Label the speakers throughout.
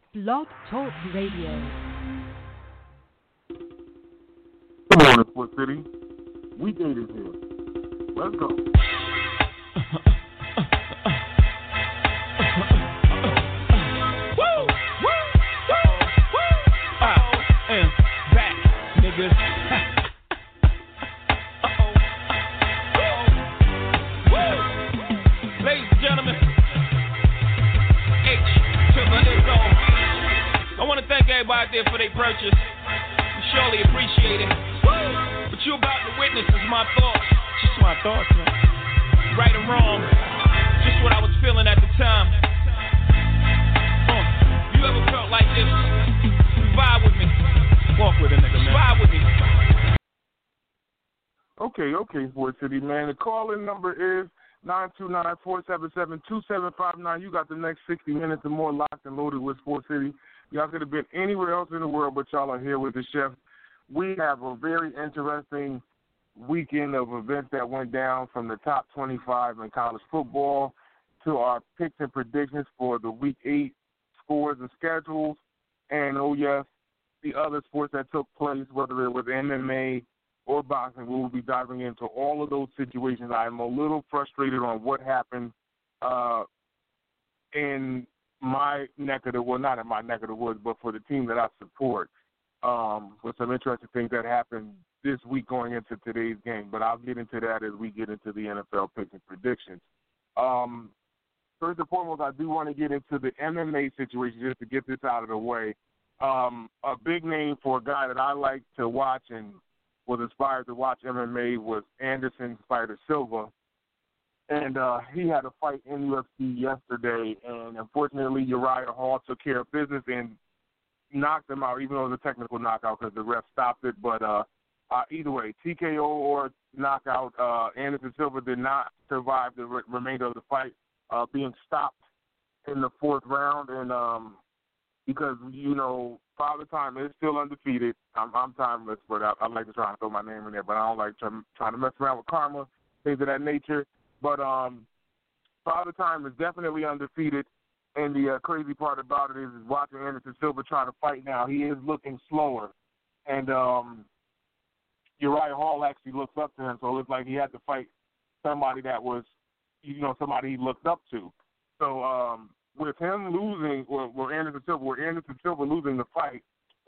Speaker 1: Blog Talk Radio.
Speaker 2: Good morning, Sport City. Weekend is here. Let's go.
Speaker 3: Back, niggas. Ladies and gentlemen, H to the Izzo. I want to thank everybody out there for their purchase. We surely appreciate it. What you about to witness is my thoughts. Just my thoughts, man. Right or wrong, just what I was feeling at the time. You ever felt like this? Vibe with me. Walk with a nigga, man. Vibe with me.
Speaker 2: Okay, Sport City, man. The call-in number is 929-477-2759. You got the next 60 minutes or more locked and loaded with Sport City. Y'all could have been anywhere else in the world, but y'all are here with the chef. We have a very interesting weekend of events that went down, from the top 25 in college football to our picks and predictions for the Week 8 scores and schedules, and, oh, yes, the other sports that took place, whether it was MMA or boxing. We will be diving into all of those situations. I'm a little frustrated on what happened in my neck of the woods, not in my neck of the woods, but for the team that I support, with some interesting things that happened this week going into today's game. But I'll get into that as we get into the NFL picks and predictions. First and foremost, I do want to get into the MMA situation just to get this out of the way. A big name for a guy that I like to watch and was inspired to watch MMA was Anderson Spider Silva. And he had a fight in UFC yesterday, and unfortunately Uriah Hall took care of business and knocked him out, even though it was a technical knockout because the ref stopped it. But either way, TKO or knockout, Anderson Silva did not survive the remainder of the fight, being stopped in the fourth round. And because, Father Time is still undefeated. I'm timeless, but I like to try and throw my name in there, but I don't like trying to mess around with karma, things of that nature. But Father Time is definitely undefeated, and the crazy part about it is watching Anderson Silva try to fight now. He is looking slower, and Uriah Hall actually looks up to him, so it's like he had to fight somebody that was, somebody he looked up to. So with him losing, or Anderson Silva losing the fight,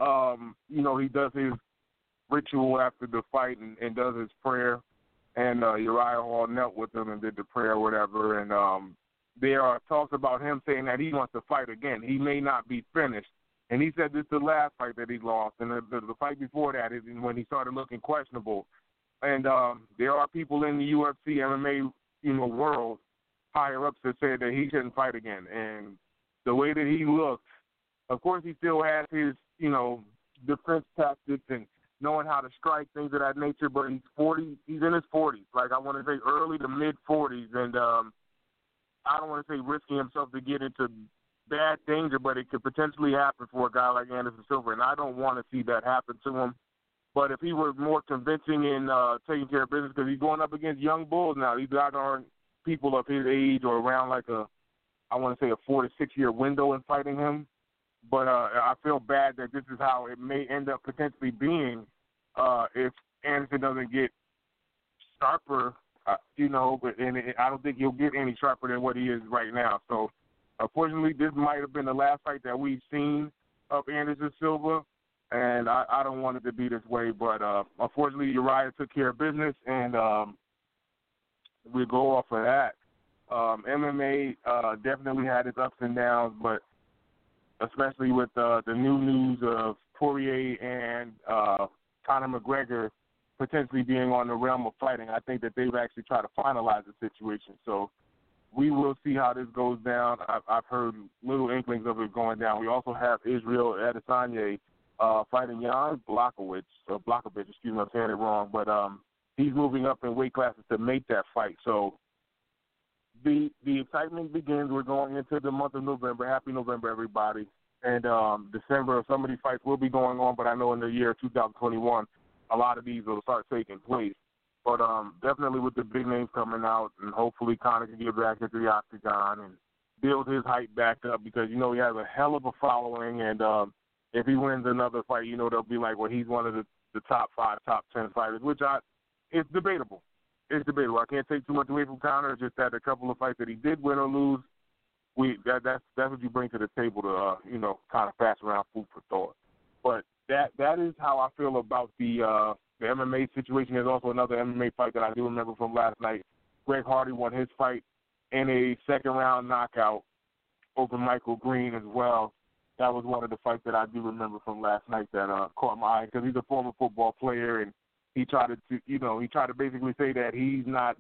Speaker 2: he does his ritual after the fight and does his prayer. And Uriah Hall knelt with him and did the prayer or whatever. And there are talks about him saying that he wants to fight again. He may not be finished. And he said this is the last fight that he lost. And the fight before that is when he started looking questionable. And there are people in the UFC, MMA, world, higher ups that said that he shouldn't fight again. And the way that he looked, of course he still has his, defense tactics and knowing how to strike, things of that nature, but he's in his 40s. Like, I want to say early to mid-40s, and I don't want to say risking himself to get into bad danger, but it could potentially happen for a guy like Anderson Silva, and I don't want to see that happen to him. But if he were more convincing in taking care of business, because he's going up against young bulls now. These guys aren't people of his age or around like a 4 to 6 year window in fighting him. But I feel bad that this is how it may end up potentially being if Anderson doesn't get sharper, but I don't think he'll get any sharper than what he is right now. So, unfortunately, this might have been the last fight that we've seen of Anderson Silva, and I don't want it to be this way. But, unfortunately, Uriah took care of business, and we go off of that. MMA definitely had its ups and downs, but especially with the new news of Poirier and Conor McGregor potentially being on the realm of fighting, I think that they've actually tried to finalize the situation. So we will see how this goes down. I've heard little inklings of it going down. We also have Israel Adesanya fighting Jan Blachowicz, excuse me, I'm saying it wrong, but he's moving up in weight classes to make that fight. So the excitement begins. We're going into the month of November. Happy November, everybody. And December, some of these fights will be going on, but I know in the year 2021, a lot of these will start taking place. But definitely with the big names coming out, and hopefully Conor can get back into the octagon and build his hype back up because, he has a hell of a following. And if he wins another fight, they'll be like, well, he's one of the top 5, top 10 fighters, which it's debatable. It's debatable. I can't take too much away from Conor. It's just that a couple of fights that he did win or lose, that's what you bring to the table to, kind of pass around food for thought. But that is how I feel about the MMA situation. There's also another MMA fight that I do remember from last night. Greg Hardy won his fight in a second-round knockout over Michael Green as well. That was one of the fights that I do remember from last night that caught my eye because he's a former football player, and he tried to basically say that he's not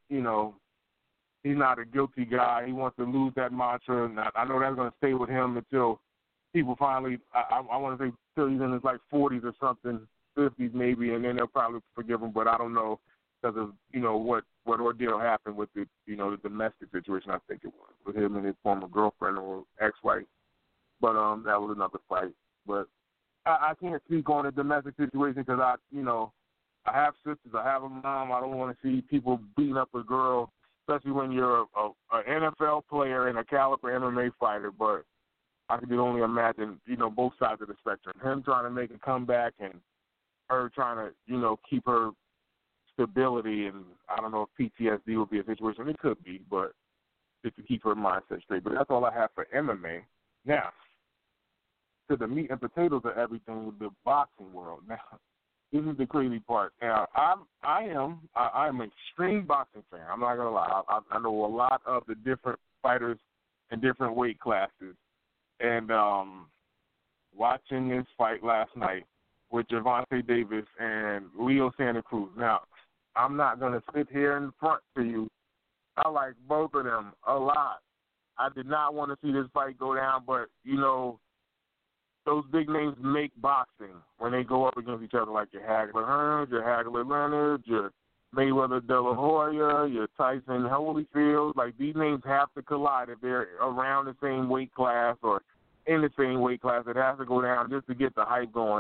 Speaker 2: a guilty guy. He wants to lose that mantra, and I know that's going to stay with him until people finally, I want to say till he's in his 40s or something, 50s maybe, and then they'll probably forgive him, but I don't know because of, what ordeal happened with the domestic situation, I think it was, with him and his former girlfriend or ex-wife. But that was another fight. But I can't speak on a domestic situation because I have sisters, I have a mom. I don't want to see people beating up a girl, especially when you're an NFL player and a caliber MMA fighter. But I can only imagine, both sides of the spectrum. Him trying to make a comeback and her trying to, keep her stability. And I don't know if PTSD would be a situation. It could be, but just to keep her mindset straight. But that's all I have for MMA. Now, to the meat and potatoes of everything with the boxing world. Now, this is the crazy part. Now, I am an extreme boxing fan. I'm not gonna lie. I know a lot of the different fighters in different weight classes, and watching this fight last night with Gervonta Davis and Leo Santa Cruz. Now, I'm not gonna sit here in front for you. I like both of them a lot. I did not want to see this fight go down, but those big names make boxing when they go up against each other, like your Hagler Hearns, your Hagler Leonard, your Mayweather De La Hoya, your Tyson Holyfield. Like, these names have to collide if they're around the same weight class or in the same weight class. It has to go down just to get the hype going.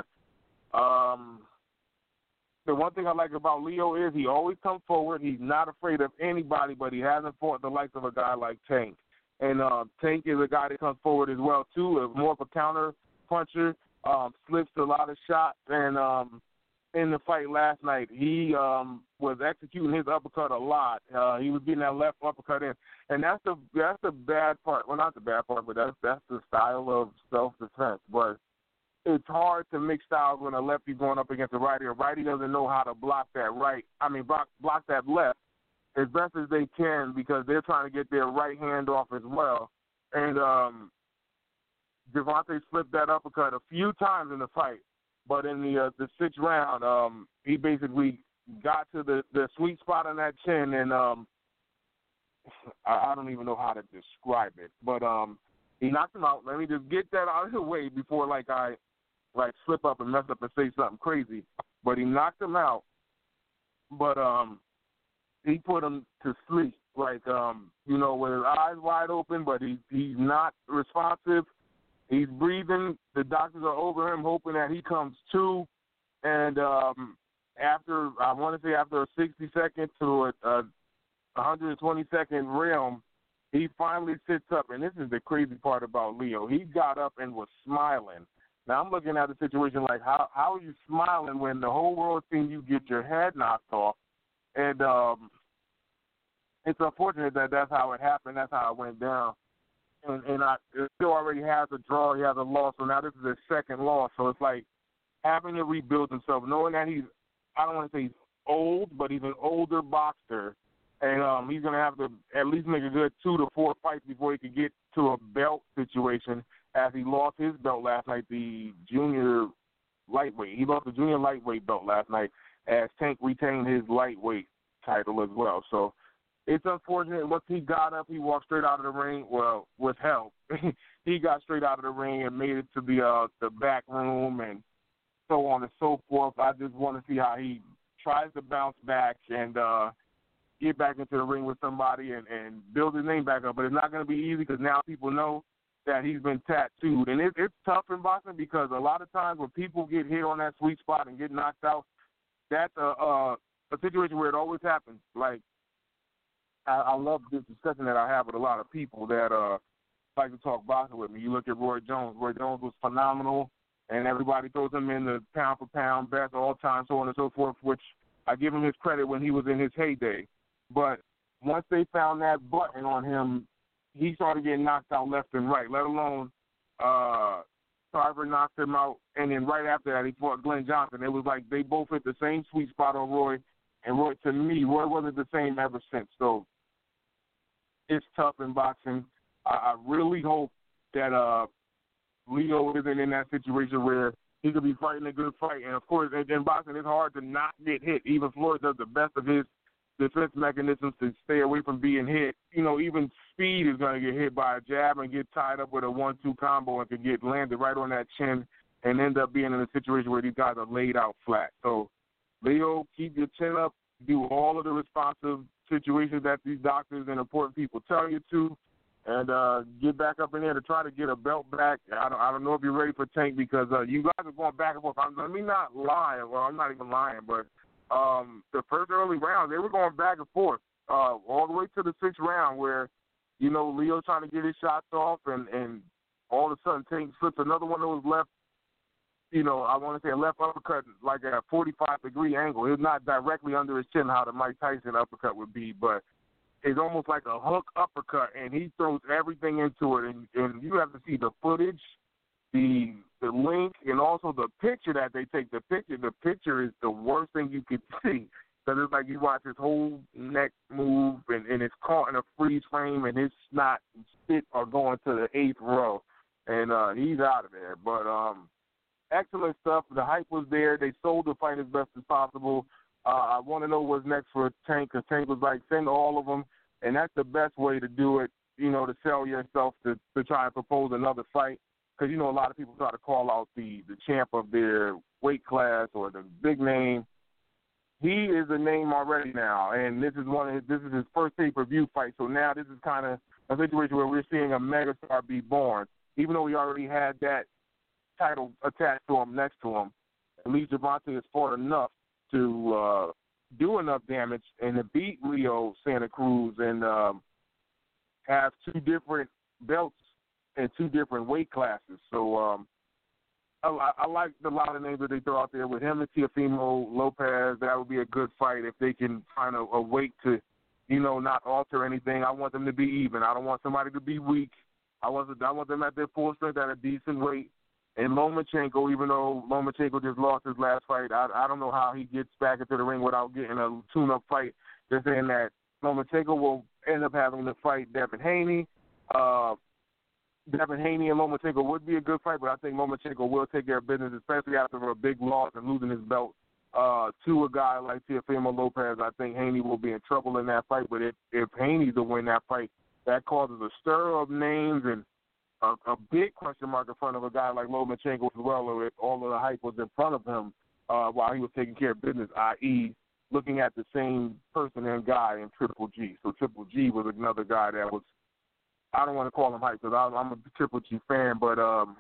Speaker 2: The one thing I like about Leo is he always comes forward. He's not afraid of anybody, but he hasn't fought the likes of a guy like Tank. And Tank is a guy that comes forward as well, too, more of a counter puncher, slips a lot of shots, and in the fight last night, he was executing his uppercut a lot. He was getting that left uppercut in, and that's the bad part. Well, not the bad part, but that's the style of self-defense. But it's hard to mix styles when a lefty's going up against a righty. A righty doesn't know how to block that block that left as best as they can because they're trying to get their right hand off as well. And Gervonta slipped that uppercut a few times in the fight, but in the sixth round, he basically got to the sweet spot on that chin, and I don't even know how to describe it, but he knocked him out. Let me just get that out of the way before I slip up and mess up and say something crazy. But he knocked him out, but he put him to sleep, with his eyes wide open, but he's not responsive. He's breathing. The doctors are over him, hoping that he comes to. And after a 60-second to a 120-second realm, he finally sits up. And this is the crazy part about Leo. He got up and was smiling. Now, I'm looking at the situation like, how are you smiling when the whole world seen you get your head knocked off? And it's unfortunate that that's how it happened. That's how it went down. And it still already has a draw. He has a loss. So now this is his second loss. So it's like having to rebuild himself, knowing that I don't want to say he's old, but he's an older boxer. And he's going to have to at least make a good 2 to 4 fights before he can get to a belt situation, as he lost his belt last night, the junior lightweight. He lost the junior lightweight belt last night as Tank retained his lightweight title as well. So it's unfortunate. Once he got up, he walked straight out of the ring. Well, with help, he got straight out of the ring and made it to the back room and so on and so forth. I just want to see how he tries to bounce back and get back into the ring with somebody and build his name back up. But it's not going to be easy because now people know that he's been tattooed. And it's tough in boxing because a lot of times when people get hit on that sweet spot and get knocked out, that's a situation where it always happens. Like, I love this discussion that I have with a lot of people that like to talk boxing with me. You look at Roy Jones. Roy Jones was phenomenal, and everybody throws him in the pound-for-pound best all-time, so on and so forth, which I give him his credit when he was in his heyday. But once they found that button on him, he started getting knocked out left and right, let alone Tarver knocked him out, and then right after that he fought Glenn Johnson. It was like they both hit the same sweet spot on Roy, and Roy, to me, Roy wasn't the same ever since. So it's tough in boxing. I really hope that Leo isn't in that situation where he could be fighting a good fight. And, of course, in boxing, it's hard to not get hit. Even Floyd does the best of his defense mechanisms to stay away from being hit. You know, even Speed is going to get hit by a jab and get tied up with a 1-2 combo and could get landed right on that chin and end up being in a situation where these guys are laid out flat. So, Leo, keep your chin up. Do all of the responsive situations that these doctors and important people tell you to, and get back up in there to try to get a belt back. I don't know if you're ready for Tank because you guys are going back and forth. Let me not lie. Well, I'm not even lying, but the first early rounds, they were going back and forth all the way to the 6th round where, you know, Leo's trying to get his shots off, and all of a sudden Tank slips another one of those left, you know, I want to say a left uppercut like at a 45-degree angle. It's not directly under his chin how the Mike Tyson uppercut would be, but it's almost like a hook uppercut, and he throws everything into it. And you have to see the footage, the link, and also the picture that they take. The picture is the worst thing you could see because it's like you watch his whole neck move, and it's caught in a freeze frame, and his snot and spit are going to the 8th row, and he's out of there. But excellent stuff. The hype was there. They sold the fight as best as possible. I want to know what's next for Tank, because Tank was like, send all of them, and that's the best way to do it, you know, to sell yourself to try and propose another fight. Because, you know, a lot of people try to call out the champ of their weight class or the big name. He is a name already now, and this is his first pay-per-view fight. So now this is kind of a situation where we're seeing a megastar be born, even though he already had that title attached to him next to him. At least Gervonta has fought enough to do enough damage and to beat Leo Santa Cruz and have 2 different belts in 2 different weight classes. So I like a lot of names that they throw out there with him and Teofimo Lopez. That would be a good fight if they can find a weight to, you know, not alter anything. I want them to be even. I don't want somebody to be weak. I want them at their full strength at a decent weight. And Lomachenko, even though Lomachenko just lost his last fight, I don't know how he gets back into the ring without getting a tune-up fight. They're saying that Lomachenko will end up having to fight Devin Haney. Devin Haney and Lomachenko would be a good fight, but I think Lomachenko will take care of business, especially after a big loss and losing his belt to a guy like Teofimo Lopez. I think Haney will be in trouble in that fight, but if Haney to win that fight, that causes a stir of names and a big question mark in front of a guy like Lomachenko as well, if all of the hype was in front of him while he was taking care of business, i.e., looking at the same person and guy in Triple G. So Triple G was another guy that was, I don't want to call him hype because I'm a Triple G fan, but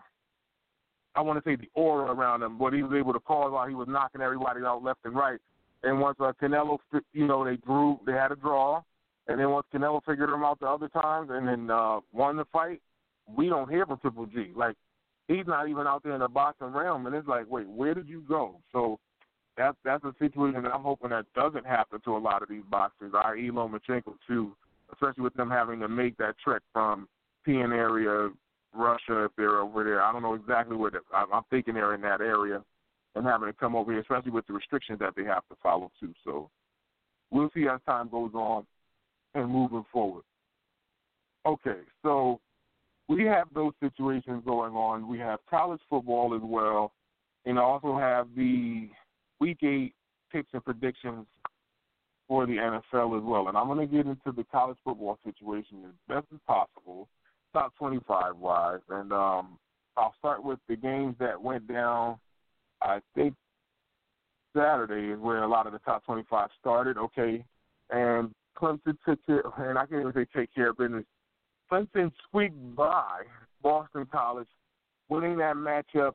Speaker 2: I want to say the aura around him, what he was able to cause while he was knocking everybody out left and right. And once Canelo, you know, they had a draw, and then once Canelo figured him out the other times and then won the fight, we don't hear from Triple G. Like, he's not even out there in the boxing realm, and it's like, wait, where did you go? So that's a situation that I'm hoping that doesn't happen to a lot of these boxers, i.e. Lomachenko too, especially with them having to make that trek from PN area, Russia, if they're over there. I don't know exactly where I'm thinking they're in that area, and having to come over here, especially with the restrictions that they have to follow too. So we'll see as time goes on and moving forward. Okay, so we have those situations going on. We have college football as well, and I also have the Week 8 picks and predictions for the NFL as well. And I'm going to get into the college football situation as best as possible, top 25-wise. And I'll start with the games that went down. I think Saturday is where a lot of the top 25 started. Okay, and Clemson took care, and I can't even say take care of business. Clemson squeaked by Boston College, winning that matchup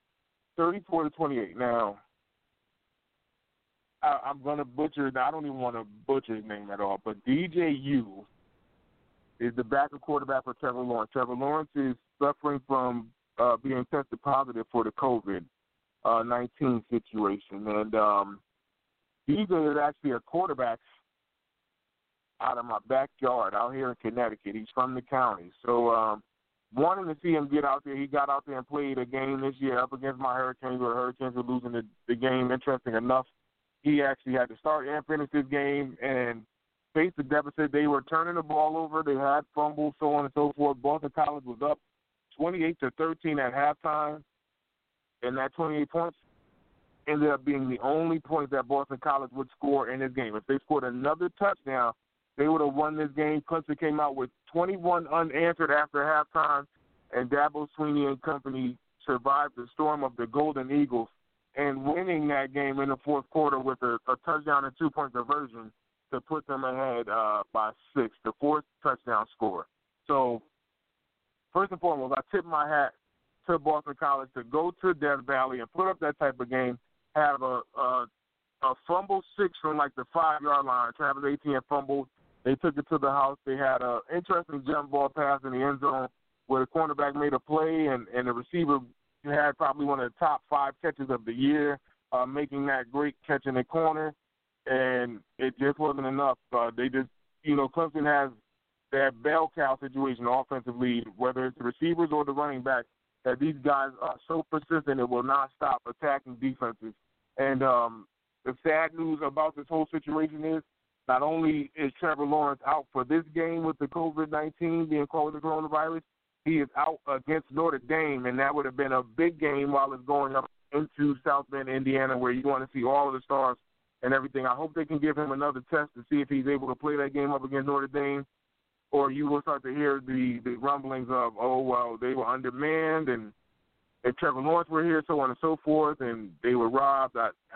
Speaker 2: 34-28. Now, I'm going to butcher it. I don't even want to butcher his name at all, but DJU is the backup quarterback for Trevor Lawrence. Trevor Lawrence is suffering from being tested positive for the COVID-19 situation. And DJ is actually a quarterback out of my backyard out here in Connecticut. He's from the county. So wanting to see him get out there, he got out there and played a game this year up against my Hurricanes, where the Hurricanes were losing the game. Interesting enough, he actually had to start and finish this game and face the deficit. They were turning the ball over. They had fumbles, so on and so forth. Boston College was up 28-13 at halftime, and that 28 points ended up being the only point that Boston College would score in this game. If they scored another touchdown, they would have won this game. Clemson came out with 21 unanswered after halftime, and Dabo Swinney and company survived the storm of the Golden Eagles and winning that game in the fourth quarter with a touchdown and 2-point conversion to put them ahead by 6, the fourth touchdown score. So, first and foremost, I tip my hat to Boston College to go to Death Valley and put up that type of game, have a fumble 6 from like the 5-yard line. Travis Etienne fumbled. They took it to the house. They had an interesting jump ball pass in the end zone where the cornerback made a play, and the receiver had probably one of the top 5 catches of the year, making that great catch in the corner. And it just wasn't enough. They just, Clemson has that bell cow situation offensively, whether it's the receivers or the running back, that these guys are so persistent it will not stop attacking defenses. And the sad news about this whole situation is not only is Trevor Lawrence out for this game with the COVID-19 being called the coronavirus, he is out against Notre Dame, and that would have been a big game while it's going up into South Bend, Indiana, where you want to see all of the stars and everything. I hope they can give him another test to see if he's able to play that game up against Notre Dame, or you will start to hear the rumblings of, oh, well, they were undermanned, and if Trevor Lawrence were here, so on and so forth, and they were robbed.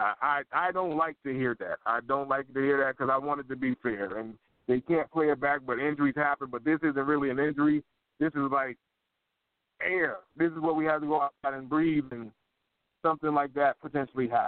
Speaker 2: I don't like to hear that. I don't like to hear that because I want it to be fair. And they can't play it back, but injuries happen. But this isn't really an injury. This is like air. This is what we have to go outside and breathe, and something like that potentially happens.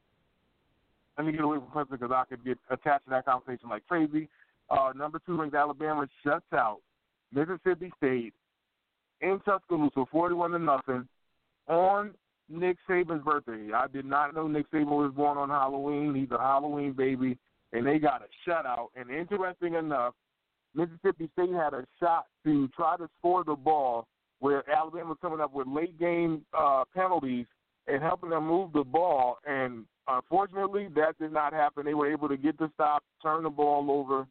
Speaker 2: Let me get away from Clemson because I could get attached to that conversation like crazy. Number 2 ranked Alabama shuts out Mississippi State in Tuscaloosa, 41-0, on Nick Saban's birthday. I did not know Nick Saban was born on Halloween. He's a Halloween baby, and they got a shutout. And interesting enough, Mississippi State had a shot to try to score the ball where Alabama was coming up with late-game penalties and helping them move the ball, and unfortunately, that did not happen. They were able to get the stop, turn the ball over.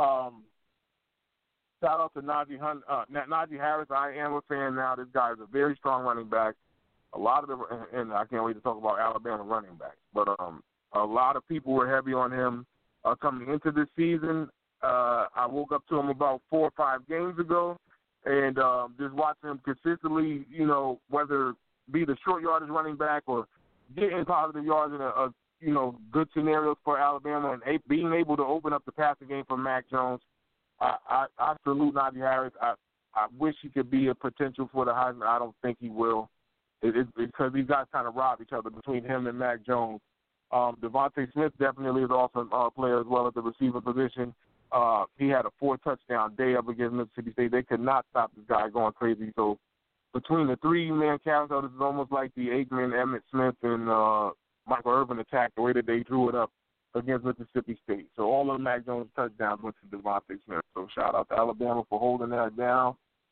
Speaker 2: Shout out to Najee Harris. I am a fan now. This guy is a very strong running back. A lot of and I can't wait to talk about Alabama running backs. But a lot of people were heavy on him coming into this season. I woke up to him about 4 or 5 games ago, and just watching him consistently, whether be the short yardage running back or getting positive yards in a good scenarios for Alabama and being able to open up the passing game for Mac Jones. I salute Najee Harris. I wish he could be a potential for the Heisman. I don't think he will. It's because these guys kind of rob each other between him and Mac Jones. Devontae Smith definitely is an awesome player as well at the receiver position. He had a 4-touchdown day up against Mississippi State. They could not stop this guy going crazy. So between the 3-man carousel, this is almost like the Aikman, Emmitt Smith, and Michael Irvin attack, the way that they drew it up against Mississippi State. So all of Mac Jones' touchdowns went to Devontae Smith. So shout out to Alabama for holding that down.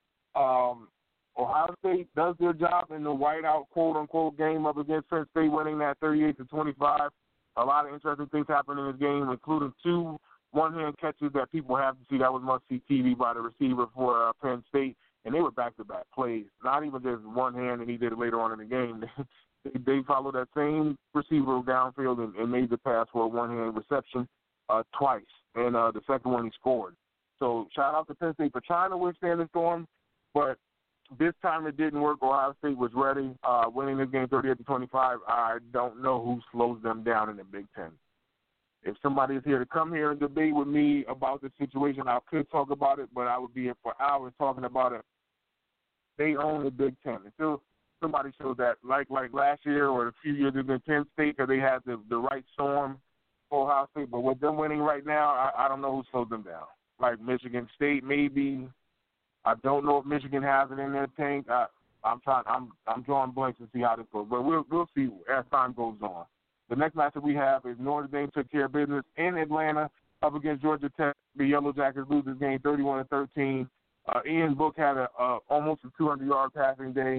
Speaker 2: Ohio State does their job in the whiteout, quote-unquote, game up against Penn State, winning that 38-25. A lot of interesting things happened in this game, including 2 one-hand catches that people have to see. That was must-see TV by the receiver for Penn State, and they were back-to-back plays. Not even just one hand, and he did it later on in the game. They followed that same receiver downfield and made the pass for a one-hand reception twice, and the second one he scored. So shout-out to Penn State for trying to withstand the storm, but this time it didn't work. Ohio State was ready, winning this game 38-25. I don't know who slows them down in the Big Ten. If somebody is here to come here and debate with me about the situation, I could talk about it, but I would be here for hours talking about it. They own the Big Ten. Until somebody shows that, like last year or a few years ago, Penn State, because they had the right storm for Ohio State. But with them winning right now, I don't know who slows them down. like Michigan State maybe. I don't know if Michigan has it in their tank. I'm drawing blanks to see how this goes, but we'll see as time goes on. The next matchup we have is Notre Dame took care of business in Atlanta up against Georgia Tech. The Yellow Jackets lose this game 31-13. Ian Book had almost a 200-yard passing day.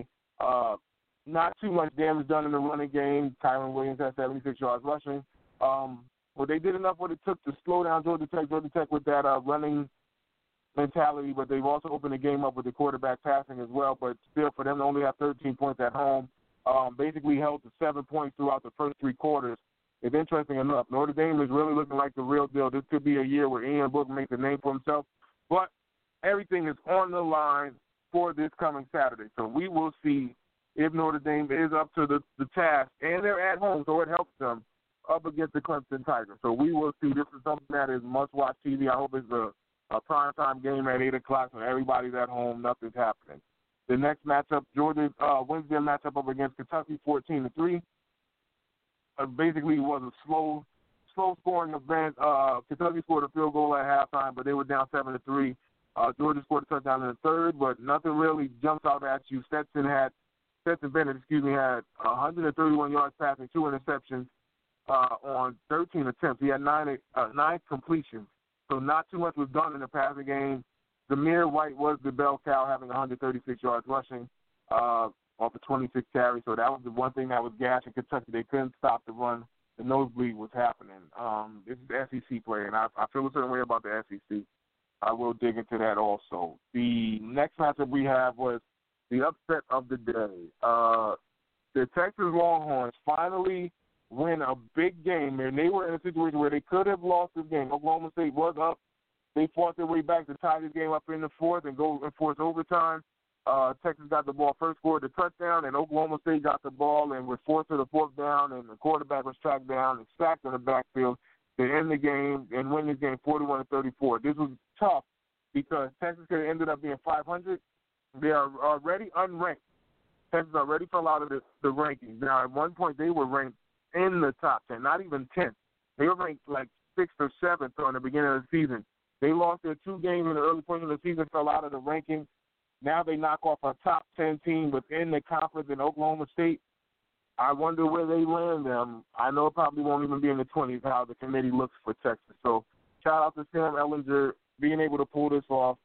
Speaker 2: Not too much damage done in the running game. Kyron Williams had 76 yards rushing. Well, they did enough what it took to slow down Georgia Tech. Georgia Tech with that running mentality, but they've also opened the game up with the quarterback passing as well. But still, for them to only have 13 points at home, basically held to 7 points throughout the first three quarters. It's interesting enough. Notre Dame is really looking like the real deal. This could be a year where Ian Book makes a name for himself. But everything is on the line for this coming Saturday. So we will see if Notre Dame is up to the task, and they're at home, so it helps them up against the Clemson Tigers. So we will see. This is something that is must-watch TV. I hope it's a primetime game at 8 o'clock when everybody's at home, nothing's happening. The next matchup, Georgia wins their matchup up against Kentucky 14-3. Basically, it was a slow-scoring event. Kentucky scored a field goal at halftime, but they were down 7-3. Georgia scored a touchdown in the third, but nothing really jumps out at you. Stetson Bennett had 131 yards passing, 2 interceptions on 13 attempts. He had 9 completions. So not too much was done in the passing game. Zamir White was the bell cow, having 136 yards rushing off of 26 carries. So that was the one thing that was gashing Kentucky. They couldn't stop the run. The nosebleed was happening. This is SEC play, and I feel a certain way about the SEC. I will dig into that also. The next matchup we have was the upset of the day. The Texas Longhorns finally win a big game, and they were in a situation where they could have lost this game. Oklahoma State was up. They fought their way back to tie this game up in the fourth and go and force overtime. Texas got the ball first, scored the touchdown, and Oklahoma State got the ball and was forced to the fourth down, and the quarterback was tracked down and sacked in the backfield to end the game and win this game 41-34. This was tough because Texas could have ended up being 500. They are already unranked. Texas already fell out of the rankings. Now, at one point, they were ranked in the top 10, not even 10th. They were ranked like 6th or 7th on the beginning of the season. They lost their 2 games in the early portion of the season, fell out of the rankings. Now they knock off a top 10 team within the conference in Oklahoma State. I wonder where they land them. I know it probably won't even be in the 20s how the committee looks for Texas. So shout out to Sam Ehlinger being able to pull this off.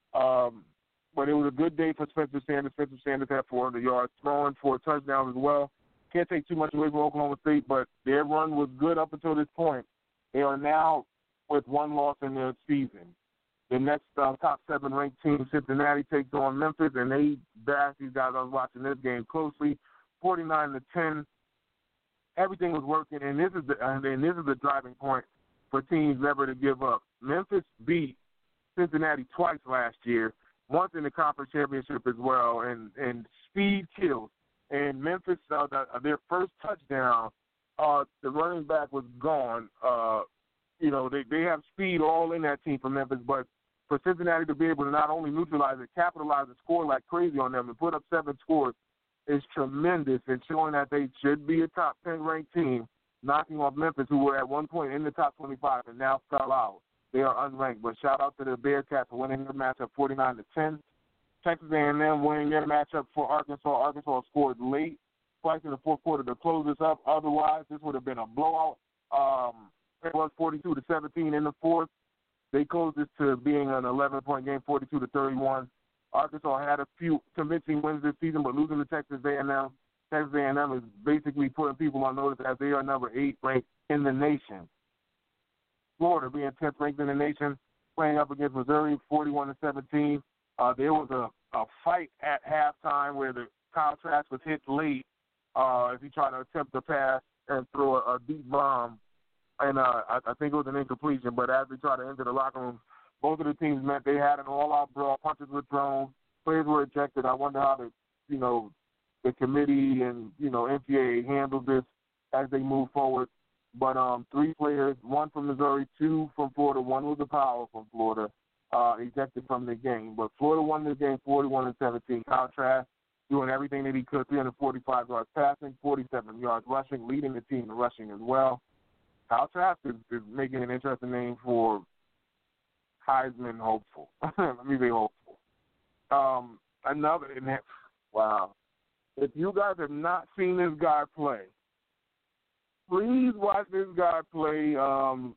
Speaker 2: But it was a good day for Spencer Sanders. Spencer Sanders had 400 yards, throwing 4 touchdowns as well. Can't take too much away from Oklahoma State, but their run was good up until this point. They are now with 1 loss in their season. The next top 7 ranked team, Cincinnati, takes on Memphis, and they bashed these guys. I was watching this game closely, 49-10. Everything was working, and this is the driving point for teams never to give up. Memphis beat Cincinnati twice last year, once in the conference championship as well, and speed kills. And Memphis, their first touchdown, the running back was gone. They have speed all in that team for Memphis, but for Cincinnati to be able to not only neutralize it, capitalize and score like crazy on them and put up 7 scores is tremendous and showing that they should be a top 10 ranked team, knocking off Memphis, who were at one point in the top 25 and now fell out. They are unranked. But shout out to the Bearcats for winning their matchup 49-10. Texas A&M winning their matchup for Arkansas. Arkansas scored late, twice in the fourth quarter to close this up. Otherwise, this would have been a blowout. It was 42-17 in the fourth. They closed this to being an 11-point game, 42-31. Arkansas had a few convincing wins this season, but losing to Texas A&M. Texas A&M is basically putting people on notice as they are number 8 ranked in the nation. Florida being 10th ranked in the nation, playing up against Missouri, 41-17. There was a fight at halftime where Kyle Trask was hit late as he tried to attempt to pass and throw a deep bomb. And I think it was an incompletion, but as they tried to enter the locker room, both of the teams meant they had an all-out brawl. Punches were thrown, players were ejected. I wonder how the committee and NCAA handled this as they move forward. But 3 players, 1 from Missouri, 2 from Florida, 1 was a power from Florida, ejected from the game. But Florida won the game 41-17. Kyle Trask doing everything that he could, 345 yards passing, 47 yards rushing, leading the team in rushing as well. Kyle Trask is making an interesting name for Heisman hopeful. Let me be hopeful. Wow. If you guys have not seen this guy play, please watch this guy play. I'm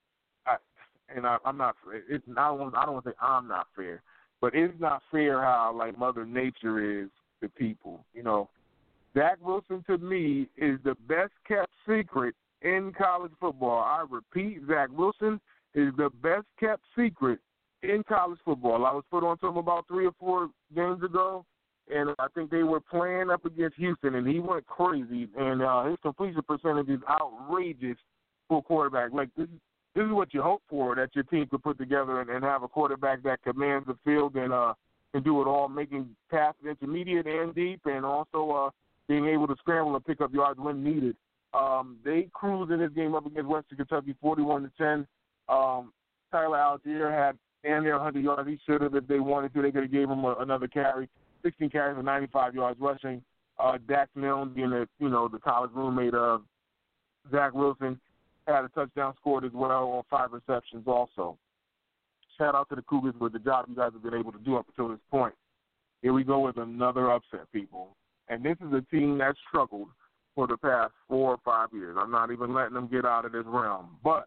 Speaker 2: not. I don't want to say I'm not fair, but it's not fair how like Mother Nature is to people. You know, Zach Wilson to me is the best kept secret in college football. I repeat, Zach Wilson is the best kept secret in college football. I was put on to him about 3 or 4 games ago, and I think they were playing up against Houston, and he went crazy. And his completion percentage is outrageous for a quarterback. Like, this is what you hope for, that your team could put together and have a quarterback that commands the field and can do it all, making passes intermediate and deep, and also being able to scramble and pick up yards when needed. They cruised in this game up against Western Kentucky 41-10. Tyler Algier had damn near 100 yards. He should have if they wanted to. They could have gave him another carry. 16 carries for 95 yards rushing. Dax Milne, being the college roommate of Zach Wilson, had a touchdown scored as well on 5 receptions also. Shout out to the Cougars for the job you guys have been able to do up until this point. Here we go with another upset, people. And this is a team that struggled for the past 4 or 5 years. I'm not even letting them get out of this realm. But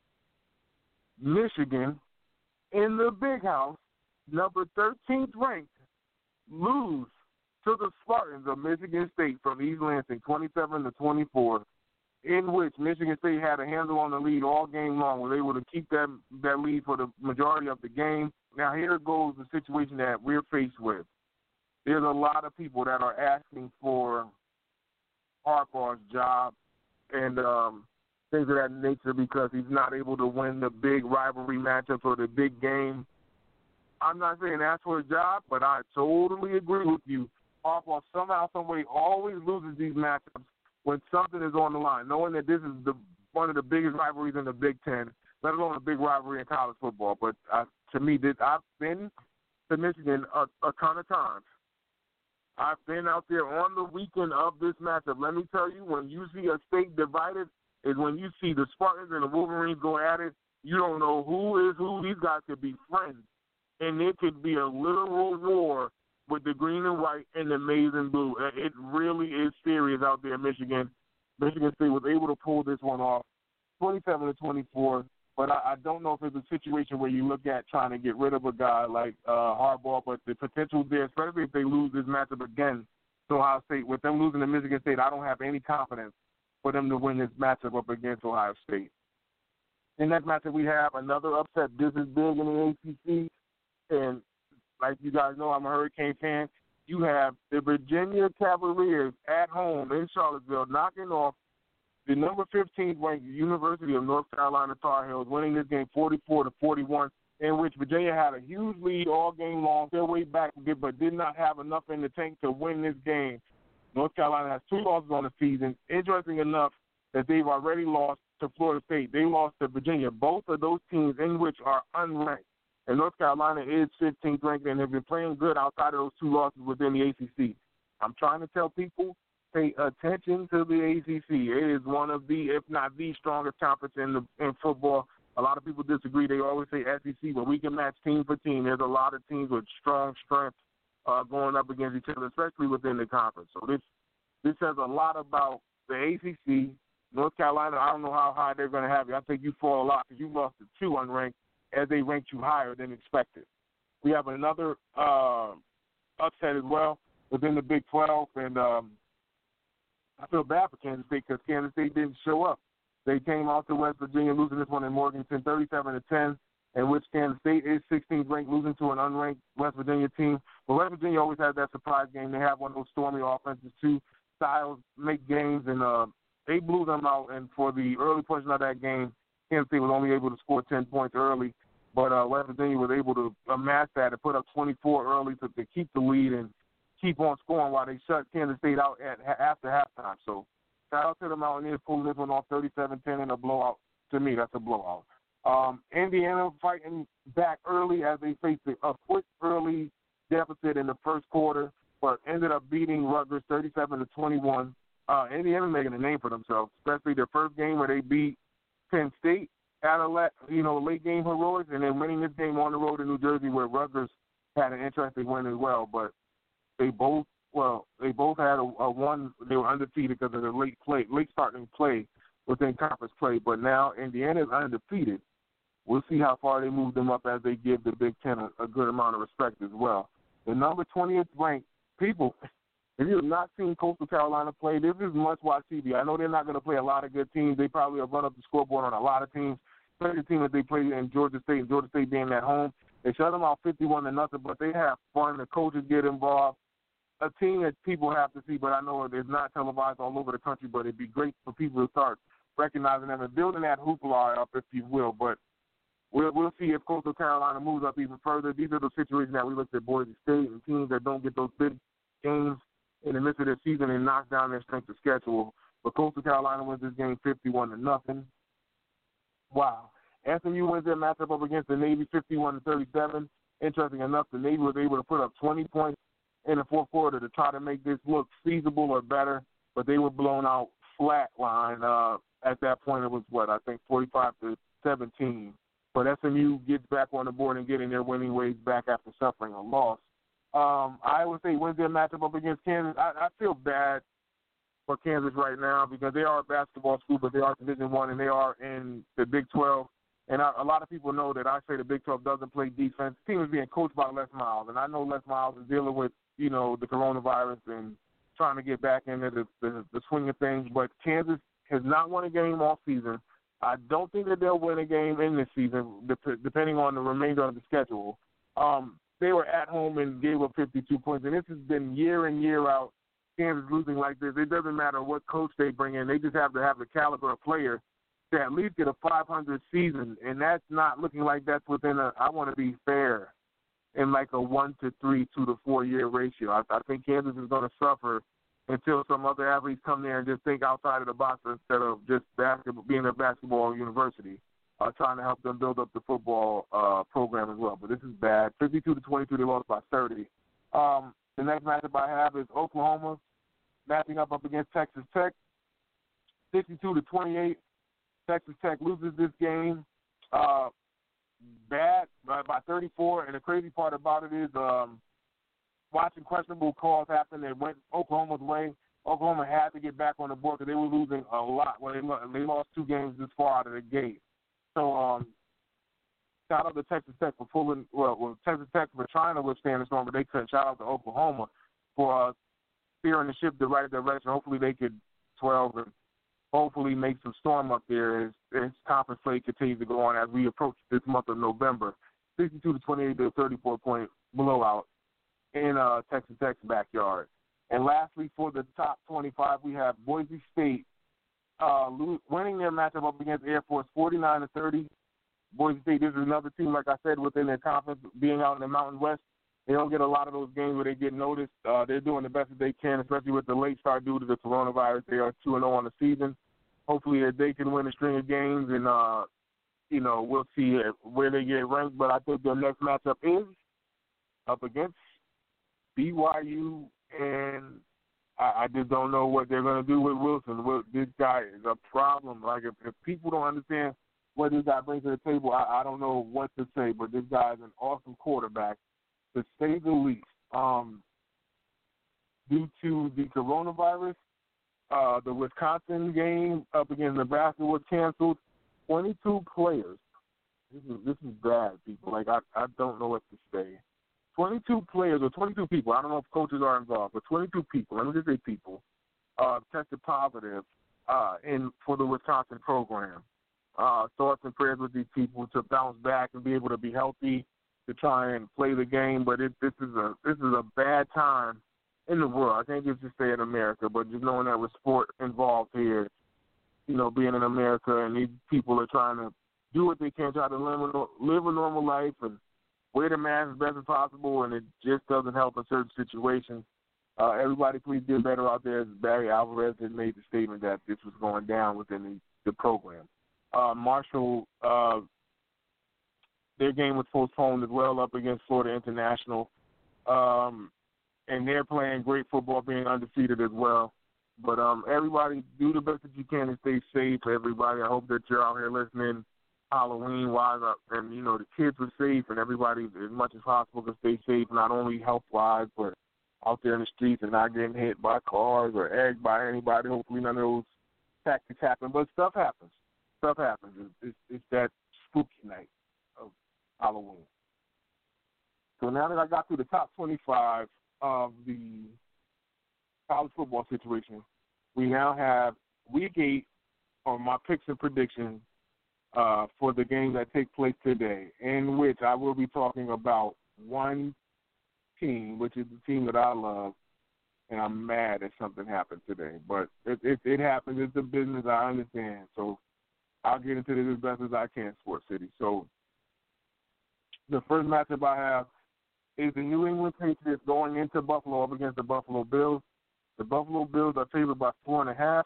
Speaker 2: Michigan, in the Big House, number 13th ranked, lose to the Spartans of Michigan State from East Lansing 27-24, in which Michigan State had a handle on the lead all game long, were able to keep that lead for the majority of the game. Now here goes the situation that we're faced with. There's a lot of people that are asking for Harbaugh's job and things of that nature because he's not able to win the big rivalry matchups or the big game. I'm not saying that's for a job, but I totally agree with you. Harbaugh somehow, some way, always loses these matchups when something is on the line, knowing that this is one of the biggest rivalries in the Big Ten, let alone a big rivalry in college football. But to me, I've been to Michigan a ton of times. I've been out there on the weekend of this matchup. Let me tell you, when you see a state divided is when you see the Spartans and the Wolverines go at it. You don't know who is who. These guys could be friends. And it could be a literal war with the green and white and the maize and blue. It really is serious out there in Michigan. Michigan State was able to pull this one off, 27-24. But I don't know if it's a situation where you look at trying to get rid of a guy like Harbaugh, but the potential there, especially if they lose this matchup again to Ohio State. With them losing to Michigan State, I don't have any confidence for them to win this matchup up against Ohio State. In that matchup, we have another upset. This is big in the ACC. And like you guys know, I'm a Hurricane fan. You have the Virginia Cavaliers at home in Charlottesville knocking off the number 15th ranked University of North Carolina Tar Heels, winning this game 44-41, in which Virginia had a huge lead all game long, their way back, but did not have enough in the tank to win this game. North Carolina has 2 losses on the season. Interesting enough that they've already lost to Florida State. They lost to Virginia. Both of those teams in which are unranked. And North Carolina is 15th ranked and have been playing good outside of those 2 losses within the ACC. I'm trying to tell people, pay attention to the ACC. It is one of the, if not the strongest conference in football. A lot of people disagree. They always say SEC, but we can match team for team. There's a lot of teams with strong strength going up against each other, especially within the conference. So this says a lot about the ACC. North Carolina, I don't know how high they're going to have you. I think you fall a lot because you lost to 2 unranked as they ranked you higher than expected. We have another upset as well within the Big 12, and I feel bad for Kansas State because Kansas State didn't show up. They came out to West Virginia, losing this one in Morganton 37-10, in which Kansas State is 16th ranked, losing to an unranked West Virginia team. But West Virginia always has that surprise game. They have one of those stormy offenses too. Styles make games, and they blew them out. And for the early portion of that game, Kansas State was only able to score 10 points early. But West Virginia was able to amass that and put up 24 early to keep the lead and keep on scoring while they shut Kansas State out after halftime. So shout out to the Mountaineers pulling this one off 37-10 in a blowout. To me, that's a blowout. Indiana fighting back early as they faced a quick early deficit in the first quarter, but ended up beating Rutgers 37-21. Indiana making a name for themselves, especially their first game where they beat Penn State. at a late game heroics, and then winning this game on the road in New Jersey, where Rutgers had an interesting win as well. But they both had a one. They were undefeated because of the late starting play within conference play. But now Indiana is undefeated. We'll see how far they move them up as they give the Big Ten a good amount of respect as well. The number 20th ranked people. If you have not seen Coastal Carolina play, this is must-watch TV. I know they're not going to play a lot of good teams. They probably have run up the scoreboard on a lot of teams, especially the team that they played in Georgia State, and Georgia State being at home. They shut them out 51-0, but they have fun. The coaches get involved. A team that people have to see, but I know it's not televised all over the country, but it'd be great for people to start recognizing them and building that hoopla up, if you will. But we'll see if Coastal Carolina moves up even further. These are the situations that we looked at Boise State and teams that don't get those big games in the midst of their season and knock down their strength of schedule. But Coastal Carolina wins this game 51-0. Wow. SMU wins their matchup up against the Navy 51-37. Interesting enough, the Navy was able to put up 20 points in the fourth quarter to try to make this look feasible or better, but they were blown out flat line. At that point, it was, 45-17. But SMU gets back on the board and getting their winning ways back after suffering a loss. Iowa State wins their matchup up against Kansas. I feel bad for Kansas right now because they are a basketball school, but they are Division I, and they are in the Big 12. And a lot of people know that I say the Big 12 doesn't play defense. The team is being coached by Les Miles, and I know Les Miles is dealing with, the coronavirus and trying to get back into the swing of things. But Kansas has not won a game all season. I don't think that they'll win a game in this season, depending on the remainder of the schedule. They were at home and gave up 52 points, and this has been year in, year out, Kansas losing like this. It doesn't matter what coach they bring in. They just have to have the caliber of player to at least get a 500 season, and that's not looking like that's within I want to be fair, in like a 1 to 3, 2 to 4 year ratio. I think Kansas is going to suffer until some other athletes come there and just think outside of the box instead of just being a basketball university, trying to help them build up the football program as well. But this is bad. 52-22, they lost by 30. The next matchup I have is Oklahoma matching up against Texas Tech. 62-28. Texas Tech loses this game bad by 34. And the crazy part about it is watching questionable calls happen that went Oklahoma's way. Oklahoma had to get back on the board because they were losing a lot when they lost 2 games this far out of the gate. So shout out to Texas Tech for Texas Tech for trying to withstand the storm, but they couldn't. Shout out to Oklahoma for steering the ship the right direction. Hopefully they could 12 and hopefully make some storm up there as conference play continues to go on as we approach this month of November. 62-28 to a 34-point blowout in Texas Tech's backyard. And lastly, for the top 25, we have Boise State winning their matchup up against Air Force 49-30. Boise State, this is another team, like I said, within their conference, being out in the Mountain West. They don't get a lot of those games where they get noticed. They're doing the best that they can, especially with the late start due to the coronavirus. They are 2-0 on the season. Hopefully they can win a string of games, and, we'll see where they get ranked. But I think their next matchup is up against BYU, and I just don't know what they're going to do with Wilson. This guy is a problem. Like, if people don't understand what this guy brings to the table, I don't know what to say, but this guy is an awesome quarterback, to say the least. Due to the coronavirus, the Wisconsin game up against Nebraska was canceled. 22 players. This is bad, people. Like, I don't know what to say. 22 players or 22 people, I don't know if coaches are involved, but 22 people, let me just say people, tested positive for the Wisconsin program. Thoughts and prayers with these people to bounce back and be able to be healthy to try and play the game. But this is a bad time in the world. I can't just say in America, but just knowing that with sport involved here, being in America and these people are trying to do what they can, try to live a normal life and wear the mask as best as possible, and it just doesn't help in certain situations. Everybody please get better out there. As Barry Alvarez had made the statement that this was going down within the program. Marshall, their game was postponed as well up against Florida International. And they're playing great football, being undefeated as well. But everybody, do the best that you can and stay safe, everybody. I hope that you're out here listening Halloween-wise, and, the kids were safe, and everybody, as much as possible, could stay safe, not only health-wise, but out there in the streets and not getting hit by cars or egged by anybody. Hopefully none of those tactics happen, but stuff happens. Stuff happens. It's that spooky night of Halloween. So now that I got through the top 25 of the college football situation, we now have Week 8 on my picks and predictions for the games that take place today, in which I will be talking about one team, which is the team that I love, and I'm mad that something happened today. But it happens. It's a business, I understand. So I'll get into this as best as I can, Sports City. So the first matchup I have is the New England Patriots going into Buffalo up against the Buffalo Bills. The Buffalo Bills are favored by 4.5.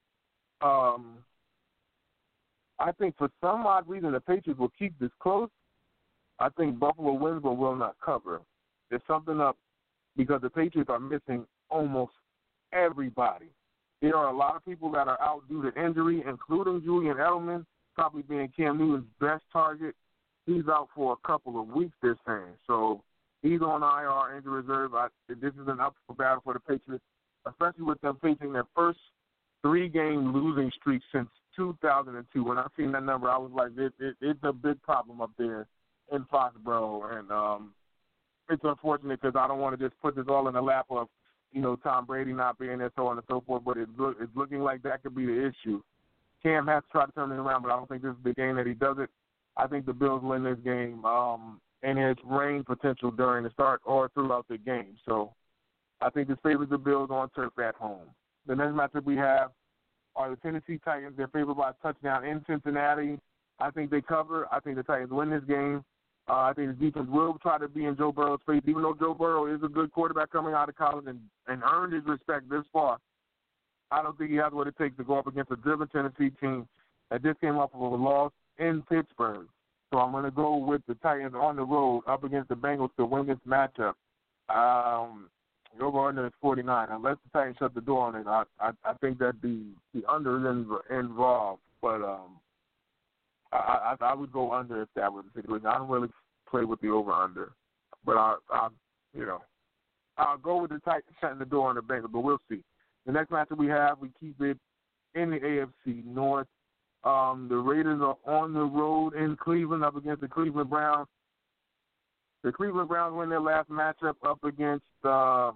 Speaker 2: I think for some odd reason the Patriots will keep this close. I think Buffalo wins but will not cover. There's something up because the Patriots are missing almost everybody. There are a lot of people that are out due to injury, including Julian Edelman, probably being Cam Newton's best target. He's out for a couple of weeks, they're saying. So he's on IR, injury reserve. This is an uphill battle for the Patriots, especially with them facing their first 3-game losing streak since 2002. When I seen that number, I was like, it's a big problem up there in Foxborough. And it's unfortunate because I don't want to just put this all in the lap of, Tom Brady not being there, so on and so forth, but it's looking like that could be the issue. Cam has to try to turn it around, but I don't think this is the game that he does it. I think the Bills win this game, and it's rain potential during the start or throughout the game. So I think this favors the Bills on turf at home. The next matchup we have are the Tennessee Titans. They're favored by a touchdown in Cincinnati. I think they cover. I think the Titans win this game. I think the defense will try to be in Joe Burrow's face, even though Joe Burrow is a good quarterback coming out of college and earned his respect this far. I don't think he has what it takes to go up against a driven Tennessee team that just came off of a loss in Pittsburgh. So I'm going to go with the Titans on the road up against the Bengals to win this matchup. Over under is 49. Unless the Titans shut the door on it, I think that the under is involved. But I would go under if that was the situation. I don't really play with the over-under. But I'll go with the Titans shutting the door on the Bengals, but we'll see. The next matchup we have, we keep it in the AFC North. The Raiders are on the road in Cleveland up against the Cleveland Browns. The Cleveland Browns win their last matchup up against, I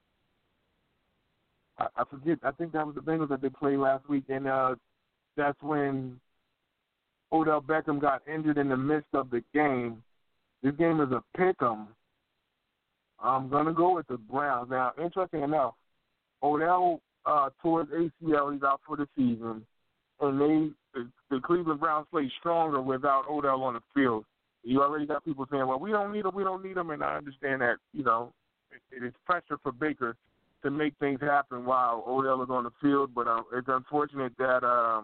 Speaker 2: forget, I think that was the Bengals that they played last week, and that's when Odell Beckham got injured in the midst of the game. This game is a pick-em. I'm going to go with the Browns. Now, interesting enough, Odell tore his ACL. He's out for the season. And the Cleveland Browns play stronger without Odell on the field. You already got people saying, well, we don't need him, and I understand that, it is pressure for Baker to make things happen while Odell is on the field, but it's unfortunate that,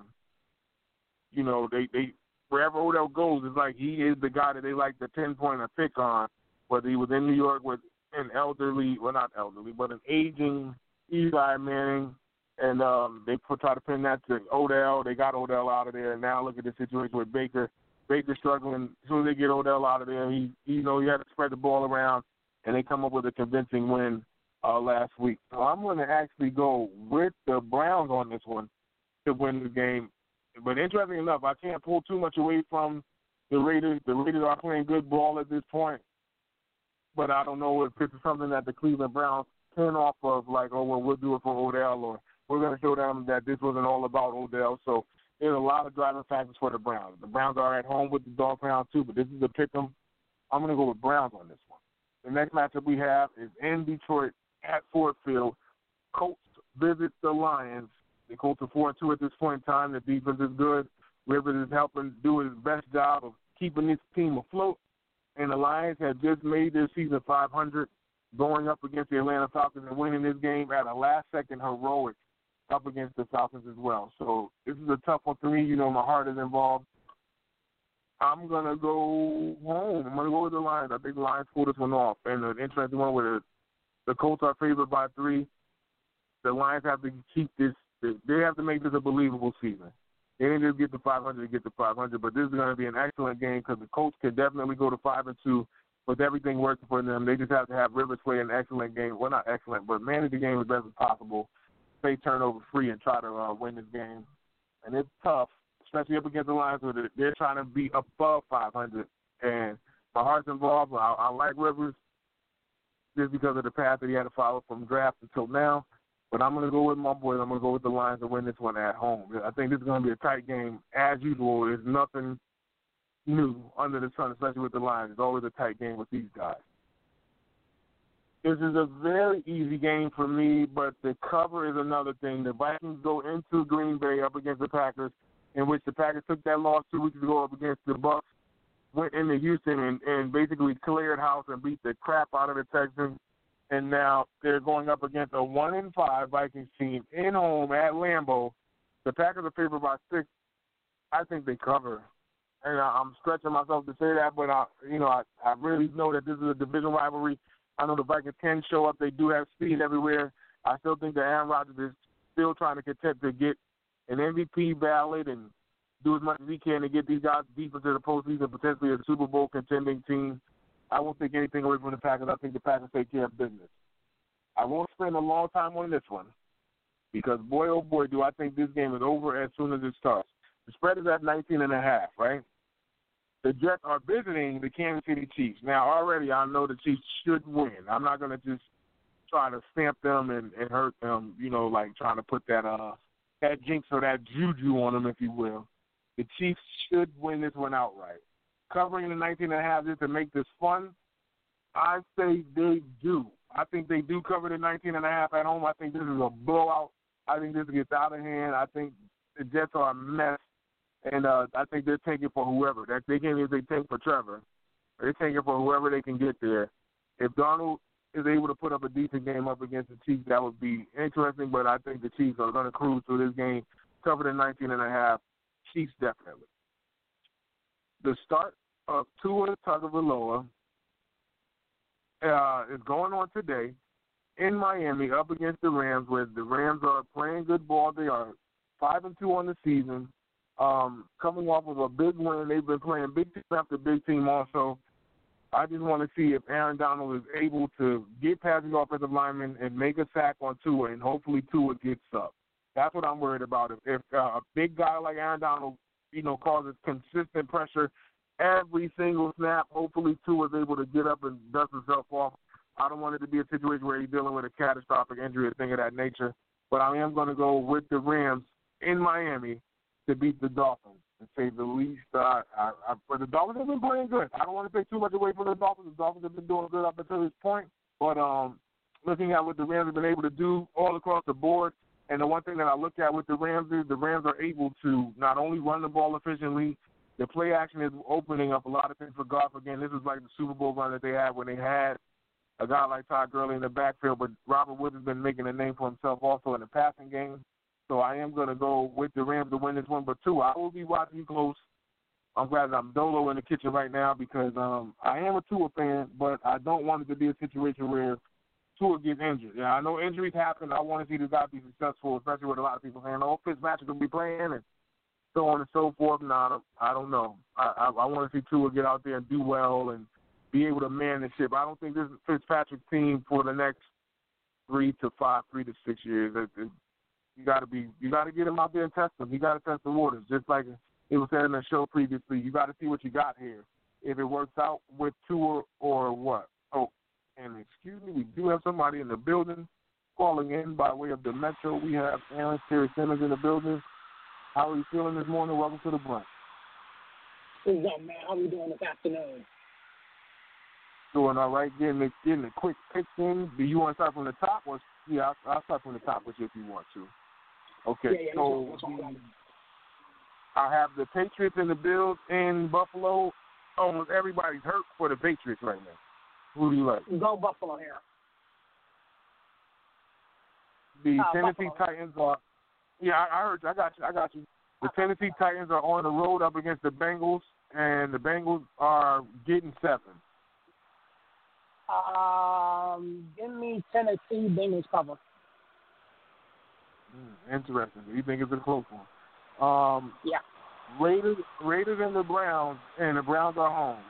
Speaker 2: they wherever Odell goes, it's like he is the guy that they like to pinpoint a pick on, whether he was in New York with an aging Eli Manning, and they try to pin that to Odell. They got Odell out of there, and now look at the situation with Baker. Baker's struggling. As soon as they get Odell out of there, he had to spread the ball around, and they come up with a convincing win last week. So I'm going to actually go with the Browns on this one to win the game. But interesting enough, I can't pull too much away from the Raiders. The Raiders are playing good ball at this point, but I don't know if this is something that the Cleveland Browns pin off of, like, oh, well, we'll do it for Odell, or we're going to show them that this wasn't all about Odell. So there's a lot of driving factors for the Browns. The Browns are at home with the Dog Pound, too, but this is a pick 'em. I'm going to go with Browns on this one. The next matchup we have is in Detroit at Ford Field. Colts visit the Lions. The Colts are 4-2 at this point in time. The defense is good. Rivers is helping do his best job of keeping this team afloat. And the Lions have just made their season 500, going up against the Atlanta Falcons and winning this game at a last-second heroic up against the Falcons as well. So this is a tough one for me. My heart is involved. I'm going to go home. I'm going to go with the Lions. I think the Lions pulled this one off. And the interesting one with the Colts are favored by 3. The Lions have to keep this. They have to make this a believable season. They didn't just get to 500 to get to 500, but this is going to be an excellent game because the Colts can definitely go to 5-2 with everything working for them. They just have to have Rivers play an excellent game. Well, not excellent, but manage the game as best as possible, stay turnover free, and try to win this game. And it's tough, especially up against the Lions where they're trying to be above 500. And my heart's involved. I like Rivers just because of the path that he had to follow from draft until now. But I'm going to go with my boys. I'm going to go with the Lions to win this one at home. I think this is going to be a tight game. As usual, there's nothing new under the sun, especially with the Lions. It's always a tight game with these guys. This is a very easy game for me, but the cover is another thing. The Vikings go into Green Bay up against the Packers, in which the Packers took that loss 2 weeks ago up against the Bucs, went into Houston and basically cleared house and beat the crap out of the Texans. And now they're going up against a 1-5 Vikings team in home at Lambeau. The Packers are favored by 6. I think they cover. And I'm stretching myself to say that, but I really know that this is a division rivalry. I know the Vikings can show up. They do have speed everywhere. I still think that Aaron Rodgers is still trying to contend to get an MVP ballot and do as much as he can to get these guys deep into the postseason, potentially a Super Bowl contending team. I won't take anything away from the Packers. I think the Packers take care of business. I won't spend a long time on this one because, boy, oh, boy, do I think this game is over as soon as it starts. The spread is at 19.5, right? The Jets are visiting the Kansas City Chiefs. Now, already I know the Chiefs should win. I'm not going to just try to stamp them and hurt them, like trying to put that jinx or that juju on them, if you will. The Chiefs should win this one outright. Covering the 19.5 just to make this fun, I say they do. I think they do cover the 19.5 at home. I think this is a blowout. I think this gets out of hand. I think the Jets are a mess, and I think they're taking for whoever. That they can't even take for Trevor. They're taking for whoever they can get there. If Darnold is able to put up a decent game up against the Chiefs, that would be interesting, but I think the Chiefs are going to cruise through this game, cover the 19.5. Chiefs definitely. The start of Tua Tagovailoa is going on today in Miami up against the Rams, where the Rams are playing good ball. They are 5-2 on the season, coming off of a big win. They've been playing big team after big team also. I just want to see if Aaron Donald is able to get past the offensive lineman and make a sack on Tua, and hopefully Tua gets up. That's what I'm worried about. If a big guy like Aaron Donald, causes consistent pressure every single snap, hopefully Tua is able to get up and dust himself off. I don't want it to be a situation where he's dealing with a catastrophic injury or thing of that nature. But I am going to go with the Rams in Miami to beat the Dolphins, to say the least. But the Dolphins have been playing good. I don't want to take too much away from the Dolphins. The Dolphins have been doing good up until this point. But looking at what the Rams have been able to do all across the board, and the one thing that I look at with the Rams is the Rams are able to not only run the ball efficiently, the play action is opening up a lot of things for Goff. Again, this is like the Super Bowl run that they had when they had a guy like Todd Gurley in the backfield, but Robert Woods has been making a name for himself also in the passing game. So I am going to go with the Rams to win this one. But, too, I will be watching you close. I'm glad that I'm dolo in the kitchen right now because I am a Tua fan, but I don't want it to be a situation where Tua gets injured. Yeah, I know injuries happen. I want to see this guy be successful, especially with a lot of people saying, oh, Fitzpatrick will be playing and so on and so forth. No, I don't know. I want to see Tua get out there and do well and be able to man the ship. I don't think this is Fitzpatrick's team for the next 3 to 6 years. You got to get him out there and test him. You got to test the waters, just like it was said in the show previously. You got to see what you got here. If it works out with Tua or what. Oh, and excuse me, we do have somebody in the building calling in by way of the Metro. We have Aaron Terry Simmons in the building. How are you feeling this morning? Welcome to the brunch.
Speaker 4: What's up, man? How are you doing this afternoon?
Speaker 2: Doing all right. Getting a quick pick in. Do you want to start from the top? Or yeah, I'll start from the top with you if you want to. Okay.
Speaker 4: Yeah,
Speaker 2: so I have the Patriots in the Bills in Buffalo. Almost everybody's hurt for the Patriots right now. Who do you like?
Speaker 4: Go Buffalo here.
Speaker 2: The Tennessee
Speaker 4: Buffalo.
Speaker 2: Titans are. Yeah, I heard you. I got you. The Tennessee Titans are on the road up against the Bengals, and the Bengals are getting 7.
Speaker 4: Give me Tennessee Bengals cover.
Speaker 2: Interesting. You think it's a close one?
Speaker 4: Yeah.
Speaker 2: Raiders and the Browns are home.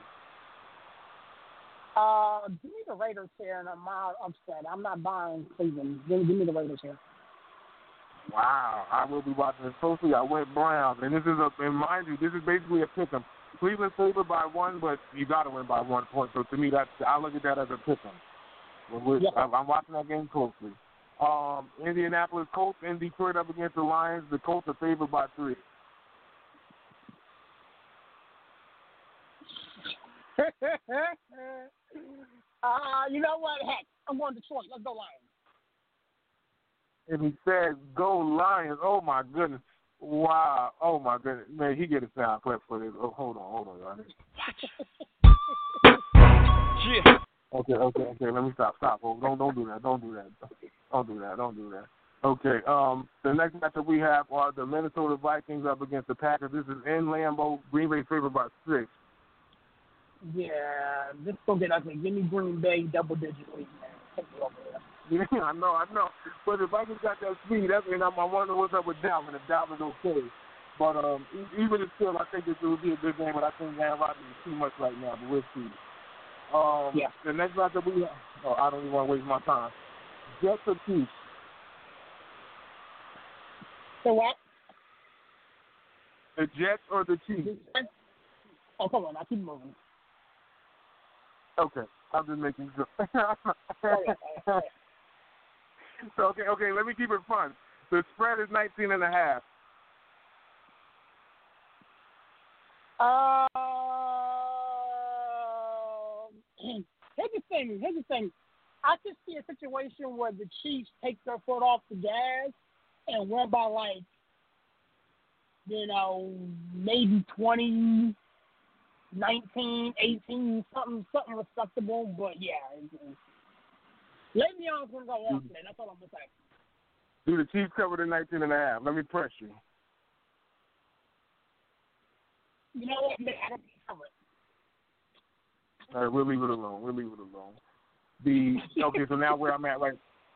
Speaker 4: Give me the Raiders here, and I'm upset. I'm not buying Cleveland. Give me the Raiders here.
Speaker 2: Wow, I will be watching this closely. I went Browns, and and mind you, this is basically a pick'em. Cleveland favored by 1, but you got to win by 1 point. So to me, I look at that as a pick'em. I'm watching that game closely. Indianapolis Colts in Detroit up against the Lions. The Colts are favored by 3.
Speaker 4: You know what? Heck, I'm going Detroit. Let's go Lions.
Speaker 2: And he said, "Go Lions!" Oh my goodness! Wow! Oh my goodness! Man, he get a sound clip for this. Oh, hold on, y'all.
Speaker 3: Yeah.
Speaker 2: Okay. Let me stop. Oh, don't do that. Don't do that. Okay. The next matchup we have are the Minnesota Vikings up against the Packers. This is in Lambeau. Green Bay favored by 6.
Speaker 4: Yeah, this is going to get ugly. Give me Green Bay double-digit lead, man. Take me over there.
Speaker 2: Yeah, I know. But the Vikings got that speed. And I'm wondering what's up with Dalvin. If Dalvin's okay. But even if still, I think it would be a good game. But I think Aaron Rodgers is too much right now. But we'll see. The next matchup we have. Oh, I don't even want to waste my time. Jets or Chiefs?
Speaker 4: So what?
Speaker 2: The Jets or the Chiefs?
Speaker 4: Oh, come on. Now keep moving.
Speaker 2: Okay. I'm just making sure. Okay, let me keep it fun. The spread is 19.5.
Speaker 4: Here's the thing. I could see a situation where the Chiefs take their foot off the gas and win by maybe 20, 19, 18, something respectable. But yeah, Le'Veon's gonna go off today. That's all I'm gonna say.
Speaker 2: Do the Chiefs cover the 19.5? Let me press you.
Speaker 4: You know what? I don't cover it.
Speaker 2: All right, we'll leave it alone. So now where I'm at right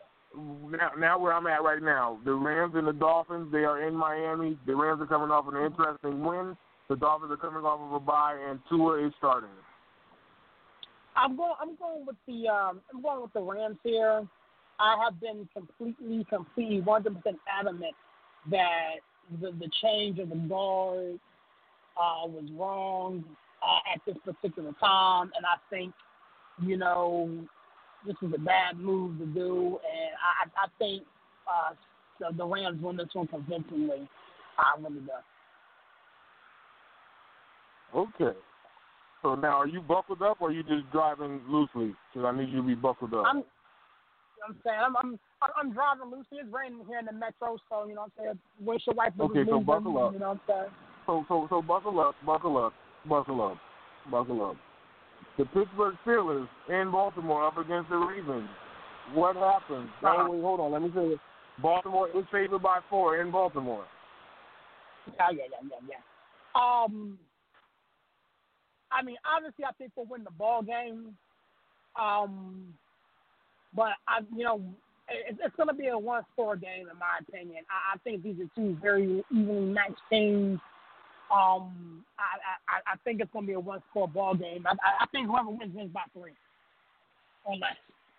Speaker 2: now, the Rams and the Dolphins, they are in Miami. The Rams are coming off an interesting win. The Dolphins are coming off of a bye, and Tua is starting.
Speaker 4: I'm going with the Rams here. I have been completely 100% adamant that the change of the guard was wrong at this particular time, and I think this is a bad move to do, and I think the Rams win this one convincingly. I really do.
Speaker 2: Okay. So now, are you buckled up, or are you just driving loosely? Because I need you to be buckled up.
Speaker 4: I'm driving loosely. It's raining here in the metro, so you know what I'm saying. Wish your wife was moving.
Speaker 2: So buckle up.
Speaker 4: You know what I'm saying.
Speaker 2: So buckle up. The Pittsburgh Steelers in Baltimore up against the Ravens. What happened? Wait, hold on. Let me say it. Baltimore is favored by 4 in Baltimore.
Speaker 4: Yeah. I mean, obviously, I think we'll win the ball game. But it's going to be a one-score game in my opinion. I think these are two very evenly matched teams. I think it's going to be a one-score ball game. I think whoever wins by 3 or less.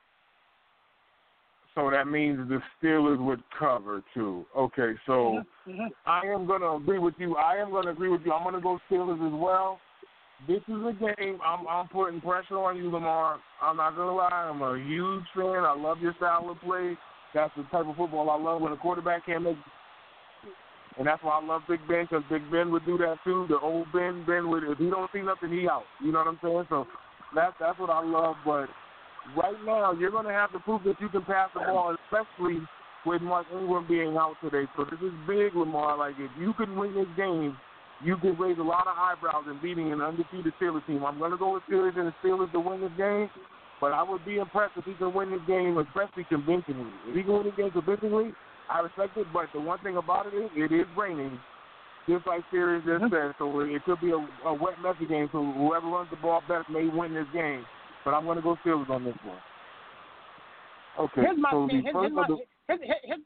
Speaker 2: So that means the Steelers would cover too. Okay, so I am going to agree with you. I'm going to go Steelers as well. This is a game I'm putting pressure on you, Lamar. I'm not going to lie. I'm a huge fan. I love your style of play. That's the type of football I love when a quarterback can't make. And that's why I love Big Ben, because Big Ben would do that too. The old Ben would, if he don't see nothing, he out. You know what I'm saying? So that's what I love. But right now, you're going to have to prove that you can pass the ball, especially with Mark Ingram being out today. So this is big, Lamar. Like, if you can win this game, you can raise a lot of eyebrows in beating an undefeated Steelers team. I'm going to go with Steelers and the Steelers to win this game, but I would be impressed if he can win this game, especially convincingly. If he can win this game convincingly, I respect it, but the one thing about it is raining, just like Sirius just said, so it could be a wet, messy game, so whoever runs the ball best may win this game. But I'm going to go Steelers on this one. Okay,
Speaker 4: Here's my
Speaker 2: so
Speaker 4: thing.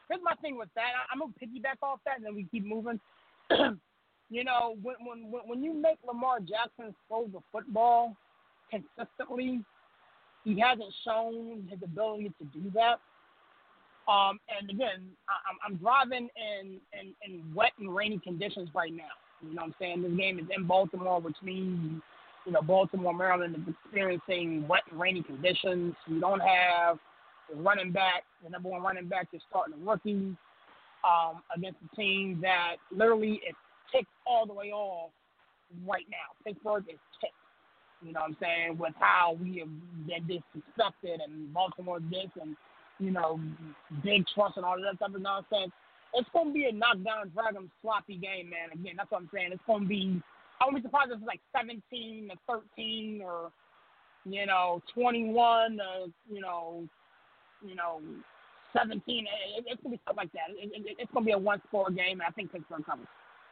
Speaker 4: here's my thing with that. I'm gonna piggyback off that, and then we keep moving. You know, when you make Lamar Jackson throw the football consistently, he hasn't shown his ability to do that. And again, I'm driving in wet and rainy conditions right now. You know what I'm saying? This game is in Baltimore, which means, you know, Baltimore, Maryland is experiencing wet and rainy conditions. You don't have the running back, the number one running back is starting a rookie against a team that literally is ticked all the way off right now. Pittsburgh is ticked. You know what I'm saying? With how we have been disrespected and Baltimore this and, you know, big trust and all of that type of nonsense. It's going to be a knockdown, drag 'em, sloppy game, man. Again, that's what I'm saying. It's going to be, I wouldn't be surprised if it's like 17-13 or, you know, 21 you know, 17. It's going to be stuff like that. It's going to be a one-score game, and I think Pittsburgh covers.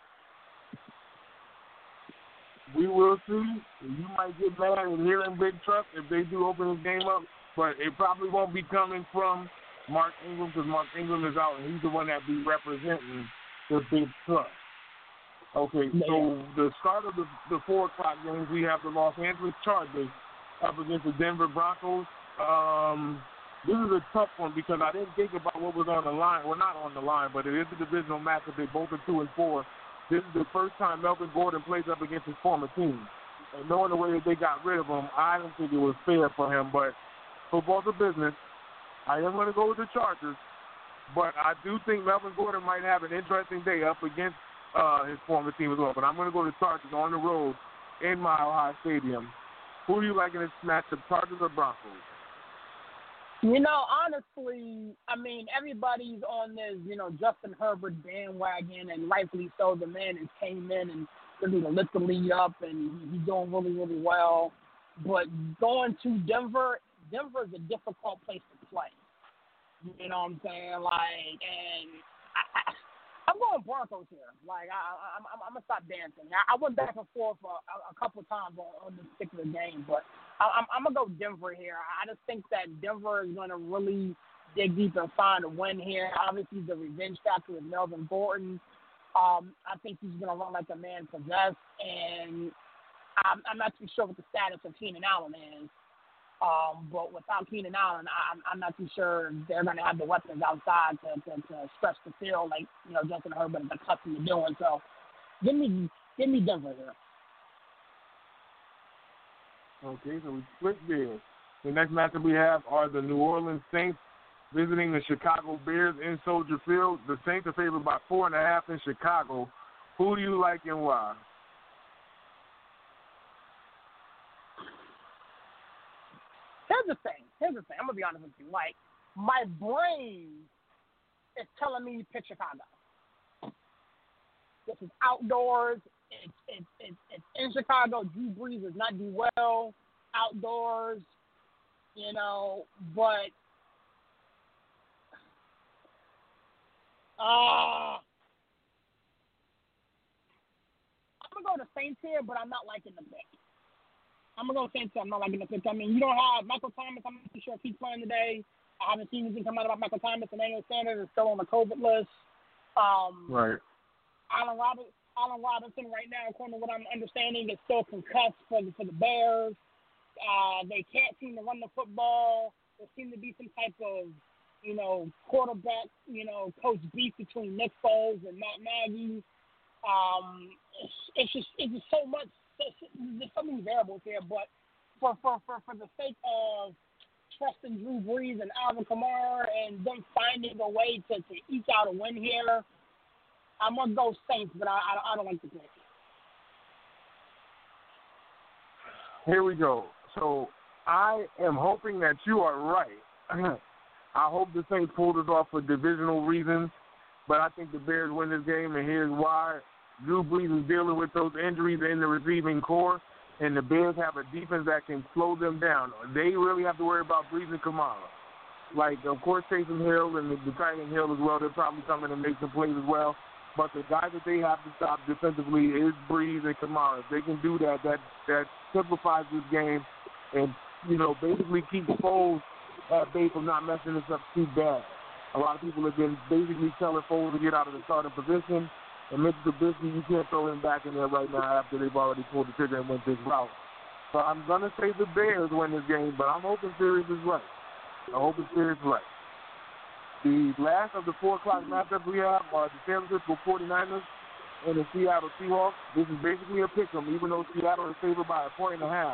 Speaker 2: We will see. You might get mad at hearing Big Truck if they do open this game up, but it probably won't be coming from Mark Ingram because Mark Ingram is out and he's the one that be representing the Big Truck. Okay, so the start of the 4 o'clock games, we have the Los Angeles Chargers up against the Denver Broncos. This is a tough one because I didn't think about what was on the line. Well, not on the line, but it is a divisional matchup. They both are 2-4. This is the first time Melvin Gordon plays up against his former team. And knowing the way that they got rid of him, I don't think it was fair for him. But football's a business. I am going to go with the Chargers. But I do think Melvin Gordon might have an interesting day up against his former team as well. But I'm going to go to the Chargers on the road in Mile High Stadium. Who do you like in this matchup, Chargers or Broncos?
Speaker 4: You know, honestly, I mean, everybody's on this, you know, Justin Herbert bandwagon, and rightfully so. The man has came in and really lit the lead up, and he's doing really, really well. But going to Denver is a difficult place to play. You know what I'm saying? Like, and I'm going Broncos here. Like, I'm gonna stop dancing. I went back and forth a couple times on this particular game, but I'm gonna go Denver here. I just think that Denver is gonna really dig deep and find a win here. Obviously, the revenge factor with Melvin Gordon. I think he's gonna run like a man possessed, and I'm not too sure what the status of Keenan Allen is. But without Keenan Allen, I'm not too sure they're going to have the weapons outside to stretch the field like, you know, Justin Herbert is accustomed to doing. So give me Denver here.
Speaker 2: Okay, so we split there. The next matchup we have are the New Orleans Saints visiting the Chicago Bears in Soldier Field. The Saints are favored by 4.5 in Chicago. Who do you like and why?
Speaker 4: Here's the thing. I'm going to be honest with you. Like, my brain is telling me pick Chicago. This is outdoors. It's in Chicago. Drew Brees does not do well outdoors, you know, but I'm going to go to Saints here, but I'm not liking the pick. I'm going to go Saints. I'm not liking the pick. I mean, you don't have Michael Thomas. I'm not too sure if he's playing today. I haven't seen anything come out about Michael Thomas. Emmanuel Sanders is still on the COVID list.
Speaker 2: Right.
Speaker 4: Allen Robinson right now, according to what I'm understanding, is still concussed for the Bears. They can't seem to run the football. There seems to be some type of, you know, quarterback, you know, coach beef between Nick Foles and Matt Nagy. It's just so much. There's so many variables here, but for the sake of trusting Drew Brees and Alvin Kamara and them finding a way to eke out a win here, I'm going to go Saints, but I don't like the pick.
Speaker 2: Here we go. So I am hoping that you are right. I hope the Saints pulled this off for divisional reasons, but I think the Bears win this game, and here's why. Drew Brees is dealing with those injuries in the receiving core, and the Bears have a defense that can slow them down. They really have to worry about Brees and Kamara. Like, of course, Taysom Hill and the Titan Hill as well, they'll probably come in and make some plays as well. But the guys that they have to stop defensively is Brees and Kamara. If they can do that, that simplifies this game and, you know, basically keeps Foles at bay from not messing this up too bad. A lot of people have been basically telling Foles to get out of the starting position. And Mitch Trubisky, you can't throw him back in there right now after they've already pulled the trigger and went this route. So I'm going to say the Bears win this game, but I'm hoping Sirius is right. The last of the 4 o'clock matchups we have are the San Francisco 49ers and the Seattle Seahawks. This is basically a pick-em, even though Seattle is favored by 1.5.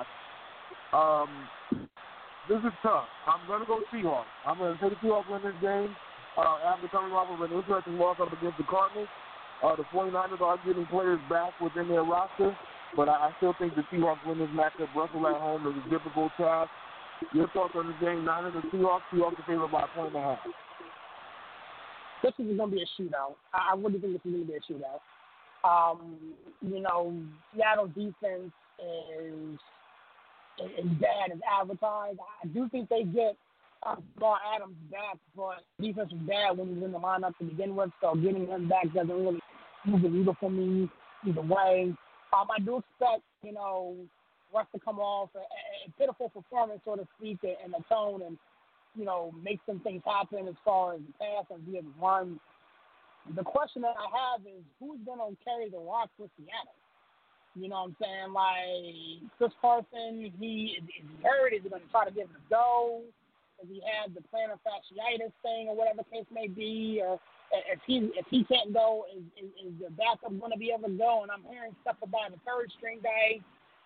Speaker 2: This is tough. I'm going to go Seahawks. I'm going to take the Seahawks win this game after coming off of an interesting loss up against the Cardinals. The 49ers are getting players back within their roster, but I still think the Seahawks win this matchup. Russell at home is a difficult task. Your thoughts on this game? Niners and Seahawks. Seahawks are favored by 1.5.
Speaker 4: This is going to be a shootout. I really think this is going to be a shootout. Seattle's defense is bad as advertised. I do think they get Jamal Adams back, but defense was bad when he was in the lineup to begin with, so getting him back doesn't really move the needle for me either way. I do expect, Russ to come off a pitiful performance, so to speak, and a tone and, make some things happen as far as the pass and via the run. The question that I have is who's going to carry the rock for Seattle? You know what I'm saying? Like, Chris Carson, he is hurt. Is he going to try to give him a go? Does he have the plantar fasciitis thing or whatever the case may be? Or if he can't go, is the backup going to be able to go? And I'm hearing stuff about the third string guy,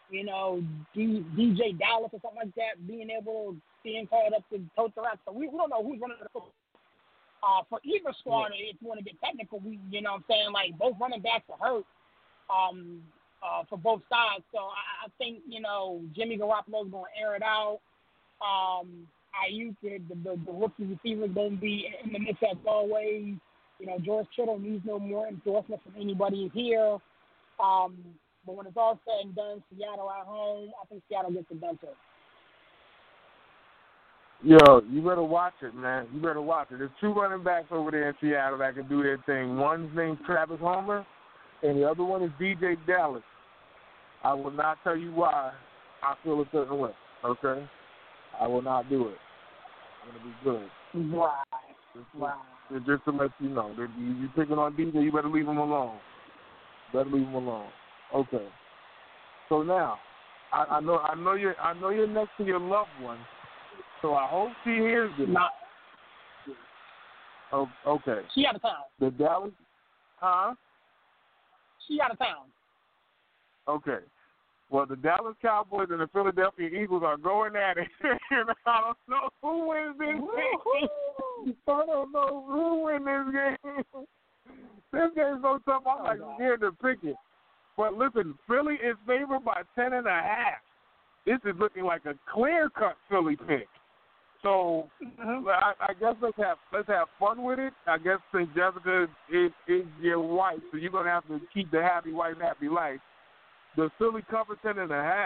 Speaker 4: DJ Dallas or something like that, being called up to coach the rest. So we don't know who's running the football. For either squad, if you want to get technical, like both running backs are hurt for both sides. So I think, Jimmy Garoppolo's going to air it out. Ayuk, the rookie receiver, is going to be in the mix as always. George Kittle needs no more endorsement from anybody here. But when it's all said and done, Seattle at home, I think Seattle gets it done too.
Speaker 2: Yo, you better watch it, man. You better watch it. There's 2 running backs over there in Seattle that can do their thing. One's named Travis Homer, and the other one is DJ Dallas. I will not tell you why I feel a certain way, okay? I will not do it. I'm going to be good.
Speaker 4: Right.
Speaker 2: Just to let you know. You're picking on DJ, you better leave him alone. Okay. So now, I know you're next to your loved one, so I hope she hears this.
Speaker 4: Not.
Speaker 2: Oh, okay.
Speaker 4: She out of town.
Speaker 2: The Dallas, huh?
Speaker 4: She out of town.
Speaker 2: Okay. Well, the Dallas Cowboys and the Philadelphia Eagles are going at it. And I don't know who wins this game. I don't know who wins this game. This game's so tough, I'm like scared to pick it. But listen, Philly is favored by 10.5. This is looking like a clear-cut Philly pick. So I guess let's have fun with it. I guess St. Jessica is your wife, so you're gonna have to keep the happy wife happy life. The Philly cover 10.5.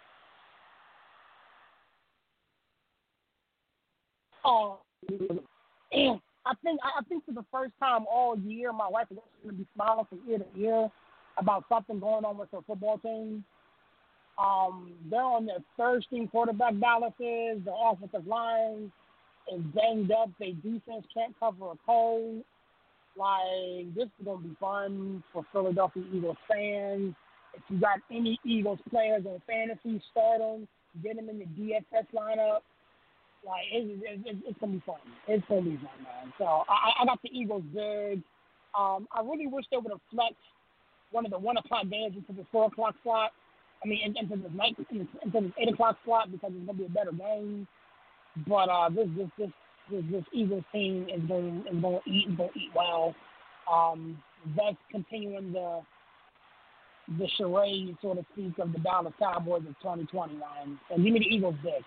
Speaker 4: Oh, and I think for the first time all year, my wife is going to be smiling from ear to ear about something going on with her football team. They're on their third string quarterback, Dallas is. The offensive line is banged up. Their defense can't cover a cold. Like, this is going to be fun for Philadelphia Eagles fans. If you got any Eagles players on fantasy, start them. Get them in the DFS lineup. Like, it's going to be fun. It's going to be fun, man. So, I got the Eagles big. I really wish they would have flexed one of the 1 o'clock games into the 4 o'clock slot. I mean, into the 8 o'clock slot because it's going to be a better game. But this Eagles team is going to eat well. That's continuing the charade, so to speak, of the Dallas Cowboys of 2020, man. And give me the Eagles big.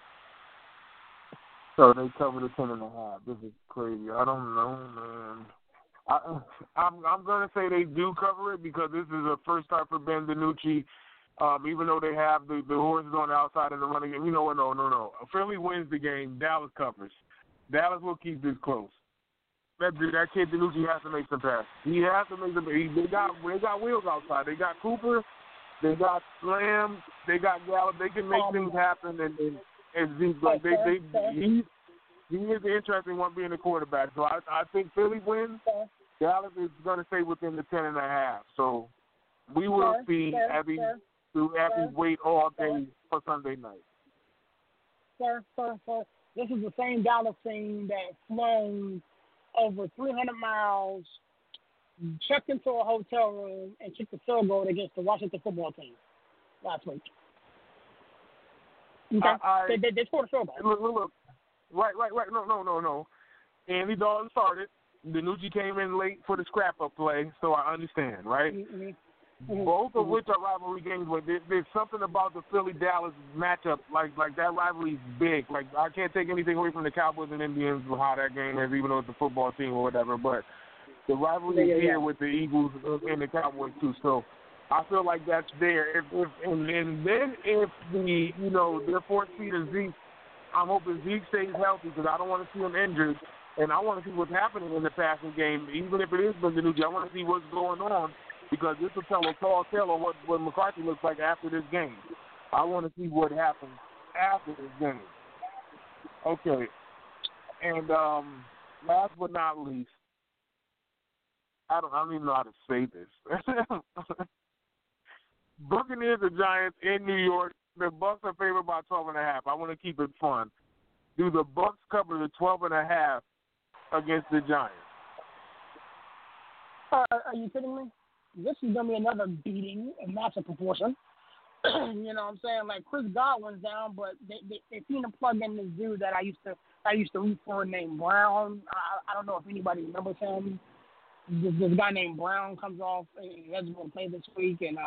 Speaker 2: So they cover the 10.5. This is crazy. I don't know, man. I'm going to say they do cover it because this is a first start for Ben DiNucci. Even though they have the horses on the outside in the running game. You know what? No. Philly wins the game. Dallas covers. Dallas will keep this close. That kid DiNucci has to make some passes. He has to make them. They got wheels outside. They got Cooper. They got Lamb. They got Gallup. They can make things happen. And Zeke, like He is the interesting one being the quarterback. So I think Philly wins. Dallas is going to stay within the 10.5. So we will see as we wait all day for Sunday night.
Speaker 4: Sir. This is the same Dallas team that flown over 300 miles, checked into a hotel room, and kicked a field goal against the Washington football team last week. Okay? They scored a field goal.
Speaker 2: Look. Right. No. Andy Dalton started. DiNucci came in late for the scrap-up play, so I understand, right?
Speaker 4: Mm-hmm.
Speaker 2: Both of which are rivalry games, but there's something about the Philly-Dallas matchup, like that rivalry is big. Like, I can't take anything away from the Cowboys and Indians with how that game is, even though it's a football team or whatever, but the rivalry is here with the Eagles and the Cowboys, too. So I feel like that's there. And then if their fourth season Zeke, I'm hoping Zeke stays healthy because I don't want to see him injured. And I want to see what's happening in the passing game, even if it is DiNucci. I want to see what's going on because this will tell a tall tale of what McCarthy looks like after this game. I want to see what happens after this game. Okay. And last but not least, I don't even know how to say this. Buccaneers and Giants in New York. The Bucs are favored by 12.5. I want to keep it fun. Do the Bucs cover the 12.5 against the Giants?
Speaker 4: Are you kidding me? This is gonna be another beating of massive proportion. You know what I'm saying? Like Chris Godwin's down, but they seem to plug in this dude that I used to root for named Brown. I don't know if anybody remembers him. This guy named Brown comes off. He hasn't been played this week, and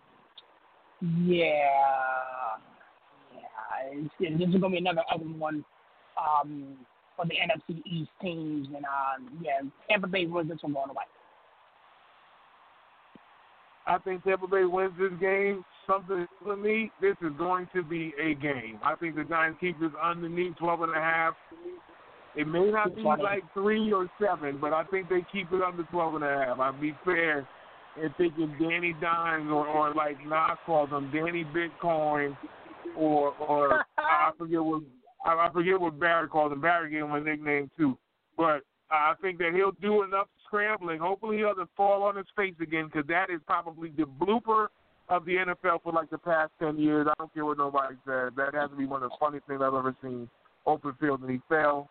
Speaker 4: this is gonna be another ugly one for the NFC East teams, and Tampa Bay wins this one going away.
Speaker 2: I think Tampa Bay wins this game. Something for me, this is going to be a game. I think the Giants keep this underneath 12.5. It may not be like 3 or 7, but I think they keep it under 12.5. I'd be fair in thinking Danny Dimes or like Nas calls him Danny Bitcoin, or I forget what Barry calls him. Barry gave him a nickname too, but I think that he'll do enough scrambling. Hopefully he doesn't fall on his face again, because that is probably the blooper of the NFL for like the past 10 years. I don't care what nobody says. That has to be one of the funniest things I've ever seen. Open field, and he fell.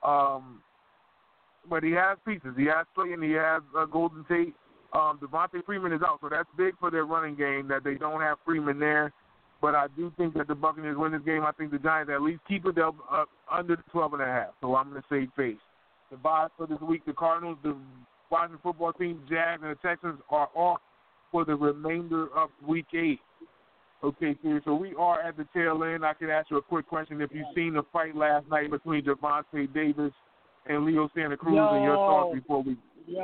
Speaker 2: But he has pieces. He has Slayton. He has Golden Tate. Devontae Freeman is out, so that's big for their running game that they don't have Freeman there. But I do think that the Buccaneers win this game. I think the Giants at least keep it up under 12.5. So I'm going to say face. The bye for this week, the Cardinals, the Washington football team, Jags, and the Texans are off for the remainder of Week 8. Okay, so we are at the tail end. I can ask you a quick question. If you've seen the fight last night between Javonte Davis and Leo Santa Cruz, and your thoughts before we...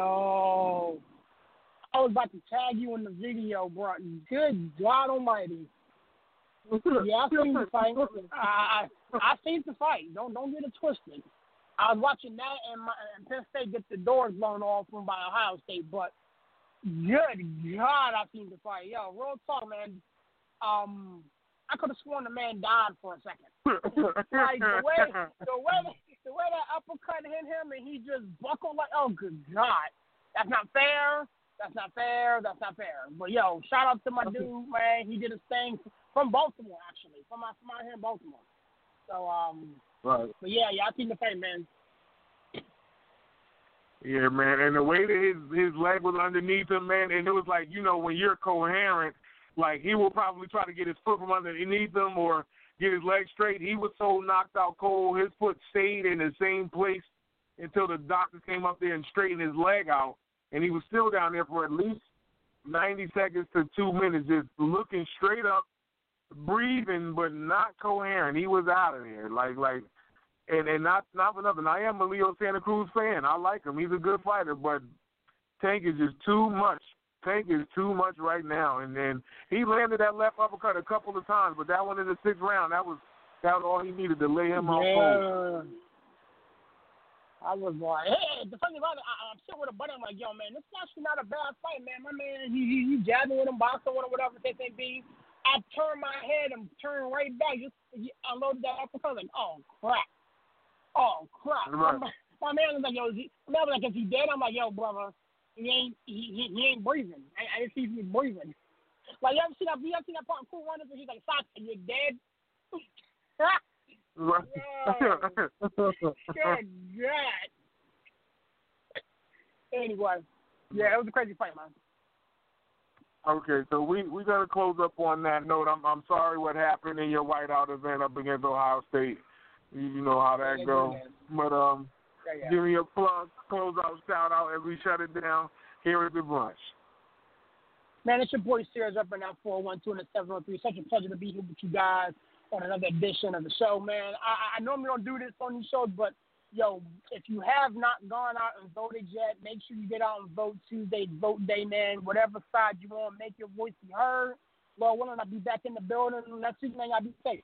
Speaker 4: I was about to tag you in the video, bro. Good God Almighty. Yeah, I seen the fight. I seen the fight. Don't get it twisted. I was watching that and Penn State get the doors blown off from by Ohio State, but good God, I seen the fight. Yo, real talk, man. I could have sworn the man died for a second. Like the way that uppercut hit him and he just buckled like, oh good God, that's not fair. That's not fair. But yo, shout out to my dude, man. He did his thing from Baltimore, actually, from out here in Baltimore. So
Speaker 2: right.
Speaker 4: But yeah, I seen the fight, man.
Speaker 2: Yeah, man, and the way that his leg was underneath him, man, and it was like, when you're coherent, like he will probably try to get his foot from underneath him or get his leg straight. He was so knocked out cold, his foot stayed in the same place until the doctors came up there and straightened his leg out, and he was still down there for at least 90 seconds to 2 minutes, just looking straight up, breathing, but not coherent. He was out of there, and not for nothing. I am a Leo Santa Cruz fan. I like him. He's a good fighter, but Tank is just too much. Tank is too much right now. And then he landed that left uppercut a couple of times, but that one in the 6th round, that was all he needed to lay him off cold.
Speaker 4: I was like, hey, the funny about it, I'm sitting with a buddy. I'm like, yo, man, this is actually not a bad fight, man. My man, he jabbing with him, boxing with him, whatever the case may be. I turned my head and turned right back. Just unloaded that uppercut. Like, oh crap. Oh crap!
Speaker 2: Right.
Speaker 4: My man was like, yo, is he dead? I'm like, yo, brother, he ain't breathing. I didn't see him breathing. Like, you ever seen that part in Cool Runnings where he's like, "Stop, you're dead."
Speaker 2: Right.
Speaker 4: Good God. Anyway, yeah, it was a crazy fight, man.
Speaker 2: Okay, so we gotta close up on that note. I'm sorry what happened in your whiteout event up against Ohio State. You know how that goes. But give me a plug, close out, shout out as we shut it down. Here is the brunch.
Speaker 4: Man, it's your boy Sears up in that 412 and the 703. Such a pleasure to be here with you guys on another edition of the show, man. I normally don't do this on these shows, but yo, if you have not gone out and voted yet, make sure you get out and vote Tuesday, vote day, man. Whatever side you want, make your voice be heard. Lord willing, I'll be back in the building next week, man. Y'all be safe.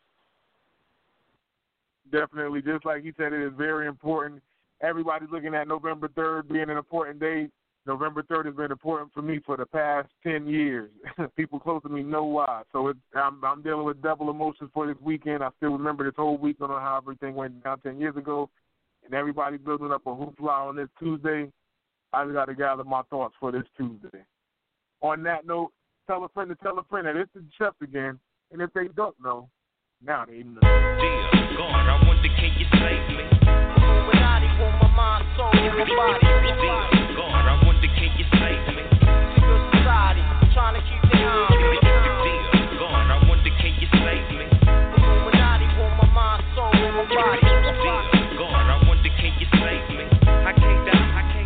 Speaker 2: Definitely, just like you said, it is very important. Everybody's looking at November 3rd being an important day. November 3rd has been important for me for the past 10 years. People close to me know why. So I'm dealing with double emotions for this weekend. I still remember this whole week on how everything went down 10 years ago. And everybody building up a hoopla on this Tuesday. I just got to gather my thoughts for this Tuesday. On that note, tell a friend to tell a friend that it's the Chefs again. And if they don't know, now they know.
Speaker 5: Dear God, I wonder can you save me? Illuminati for my mind, soul, and my body. Dear God, I wonder can you save me? Secret society, trying to keep the arm. Dear God, I wonder can you save me? Illuminati for my mind, soul, and my body. Dear God, I wonder can you save me? I can't die.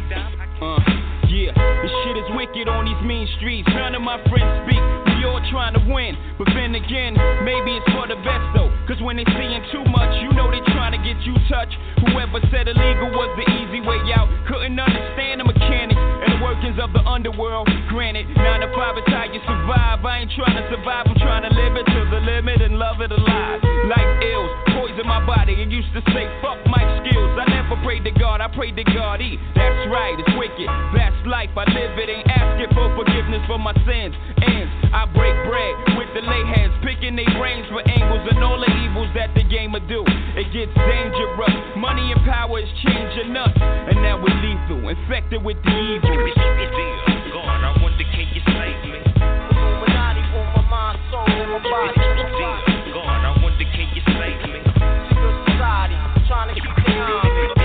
Speaker 3: Yeah, this shit is wicked on these mean streets. None of my friends speak. We all trying to win, but then again, maybe it's for the best though. Cause when they seeing too much, you know they trying to get you touched. Whoever said illegal was the easy way out couldn't understand the mechanics and the workings of the underworld. Granted, 9 to 5 is how you survive. I ain't trying to survive, I'm trying to live it to the limit and love it alive. Like ills, poison my body. It used to say, fuck my skills. I never prayed to God, I prayed to God. That's right, it's wicked. That's life, I live it. Ain't asking for forgiveness for my sins. Ends, I break bread with the lay heads, picking their brains for angles and all the evils that the game will do. It gets dangerous. Money and power is changing us, and now we're lethal, infected with the evil.
Speaker 5: God, I wonder can you save me? Illuminati for my mind, soul, and my body. God, I wonder can you save me? Secret society, trying to keep the arm.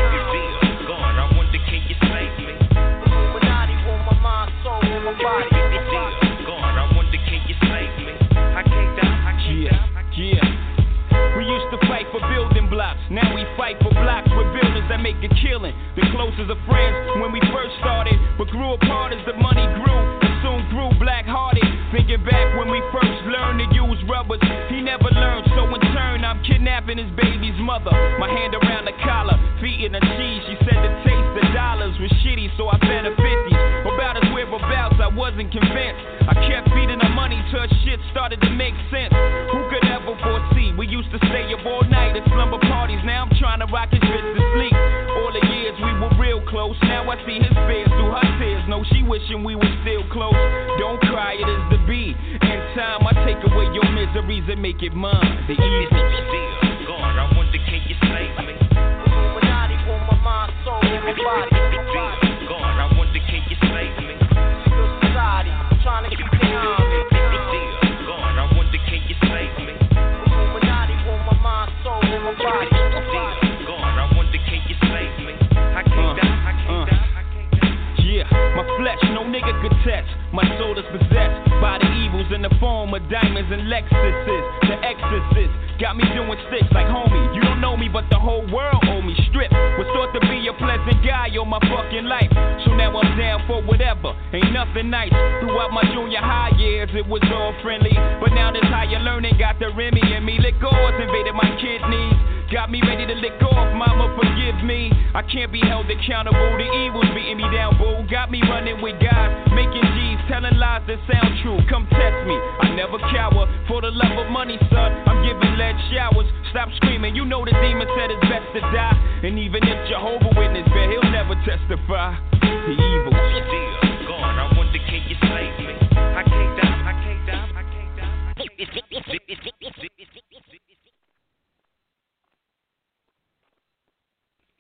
Speaker 5: God, I wonder can you save me? Illuminati for my mind, soul, and my body. God, I wonder can you save me? I can't die.
Speaker 3: Yeah. We used to fight for building blocks. Now we fight for blocks with buildings that make a killing. The closest of friends when we first started, but grew apart as the money grew and soon grew black-hearted. Thinking back when we first learned to use rubbers, he never learned, so in turn I'm kidnapping his baby's mother. My hand around the collar, feet in the cheese. She said the taste of dollars was shitty, so I fed her 50s. About his whereabouts, I wasn't convinced. I kept feeding her money till her shit started to make sense. Who could ever foresee? We used to stay up all night at slumber parties. Now I'm trying to rock his bitch to sleep. All the years we were real close. Now I see his fears through her tears. No, she wishing we were still close. Don't cry, it is the beat. In time, I take away your miseries and make it mine. The easy.
Speaker 5: God, I wonder can you save me? Illuminati for my mind, soul, and my body. God, I wonder can you save me? Secret society, trying to keep the arm. God, I wonder can you save me? Illuminati for my mind, soul, and my body. God, I wonder can you save me? I can't die.
Speaker 3: Yeah, my flesh, no nigga could test. My soul is possessed by the evils in the form of diamonds and Lexuses. The exorcist got me doing sticks like homie. You don't know me, but the whole world owe me. Strip was thought to be a pleasant guy all my fucking life. So now I'm down for whatever. Ain't nothing nice. Throughout my junior high years, it was all friendly. But now this higher learning got the Remy in me. Liquors invaded my kidneys. Got me ready to lick off, mama, forgive me. I can't be held accountable. The evil's beating me down, boo. Got me running with God, making G's, telling lies that sound true. Come test me, I never cower. For the love of money, son, I'm giving lead showers. Stop screaming, you know the demon said it's best to die. And even if Jehovah Witness, bet he'll never testify. The evil.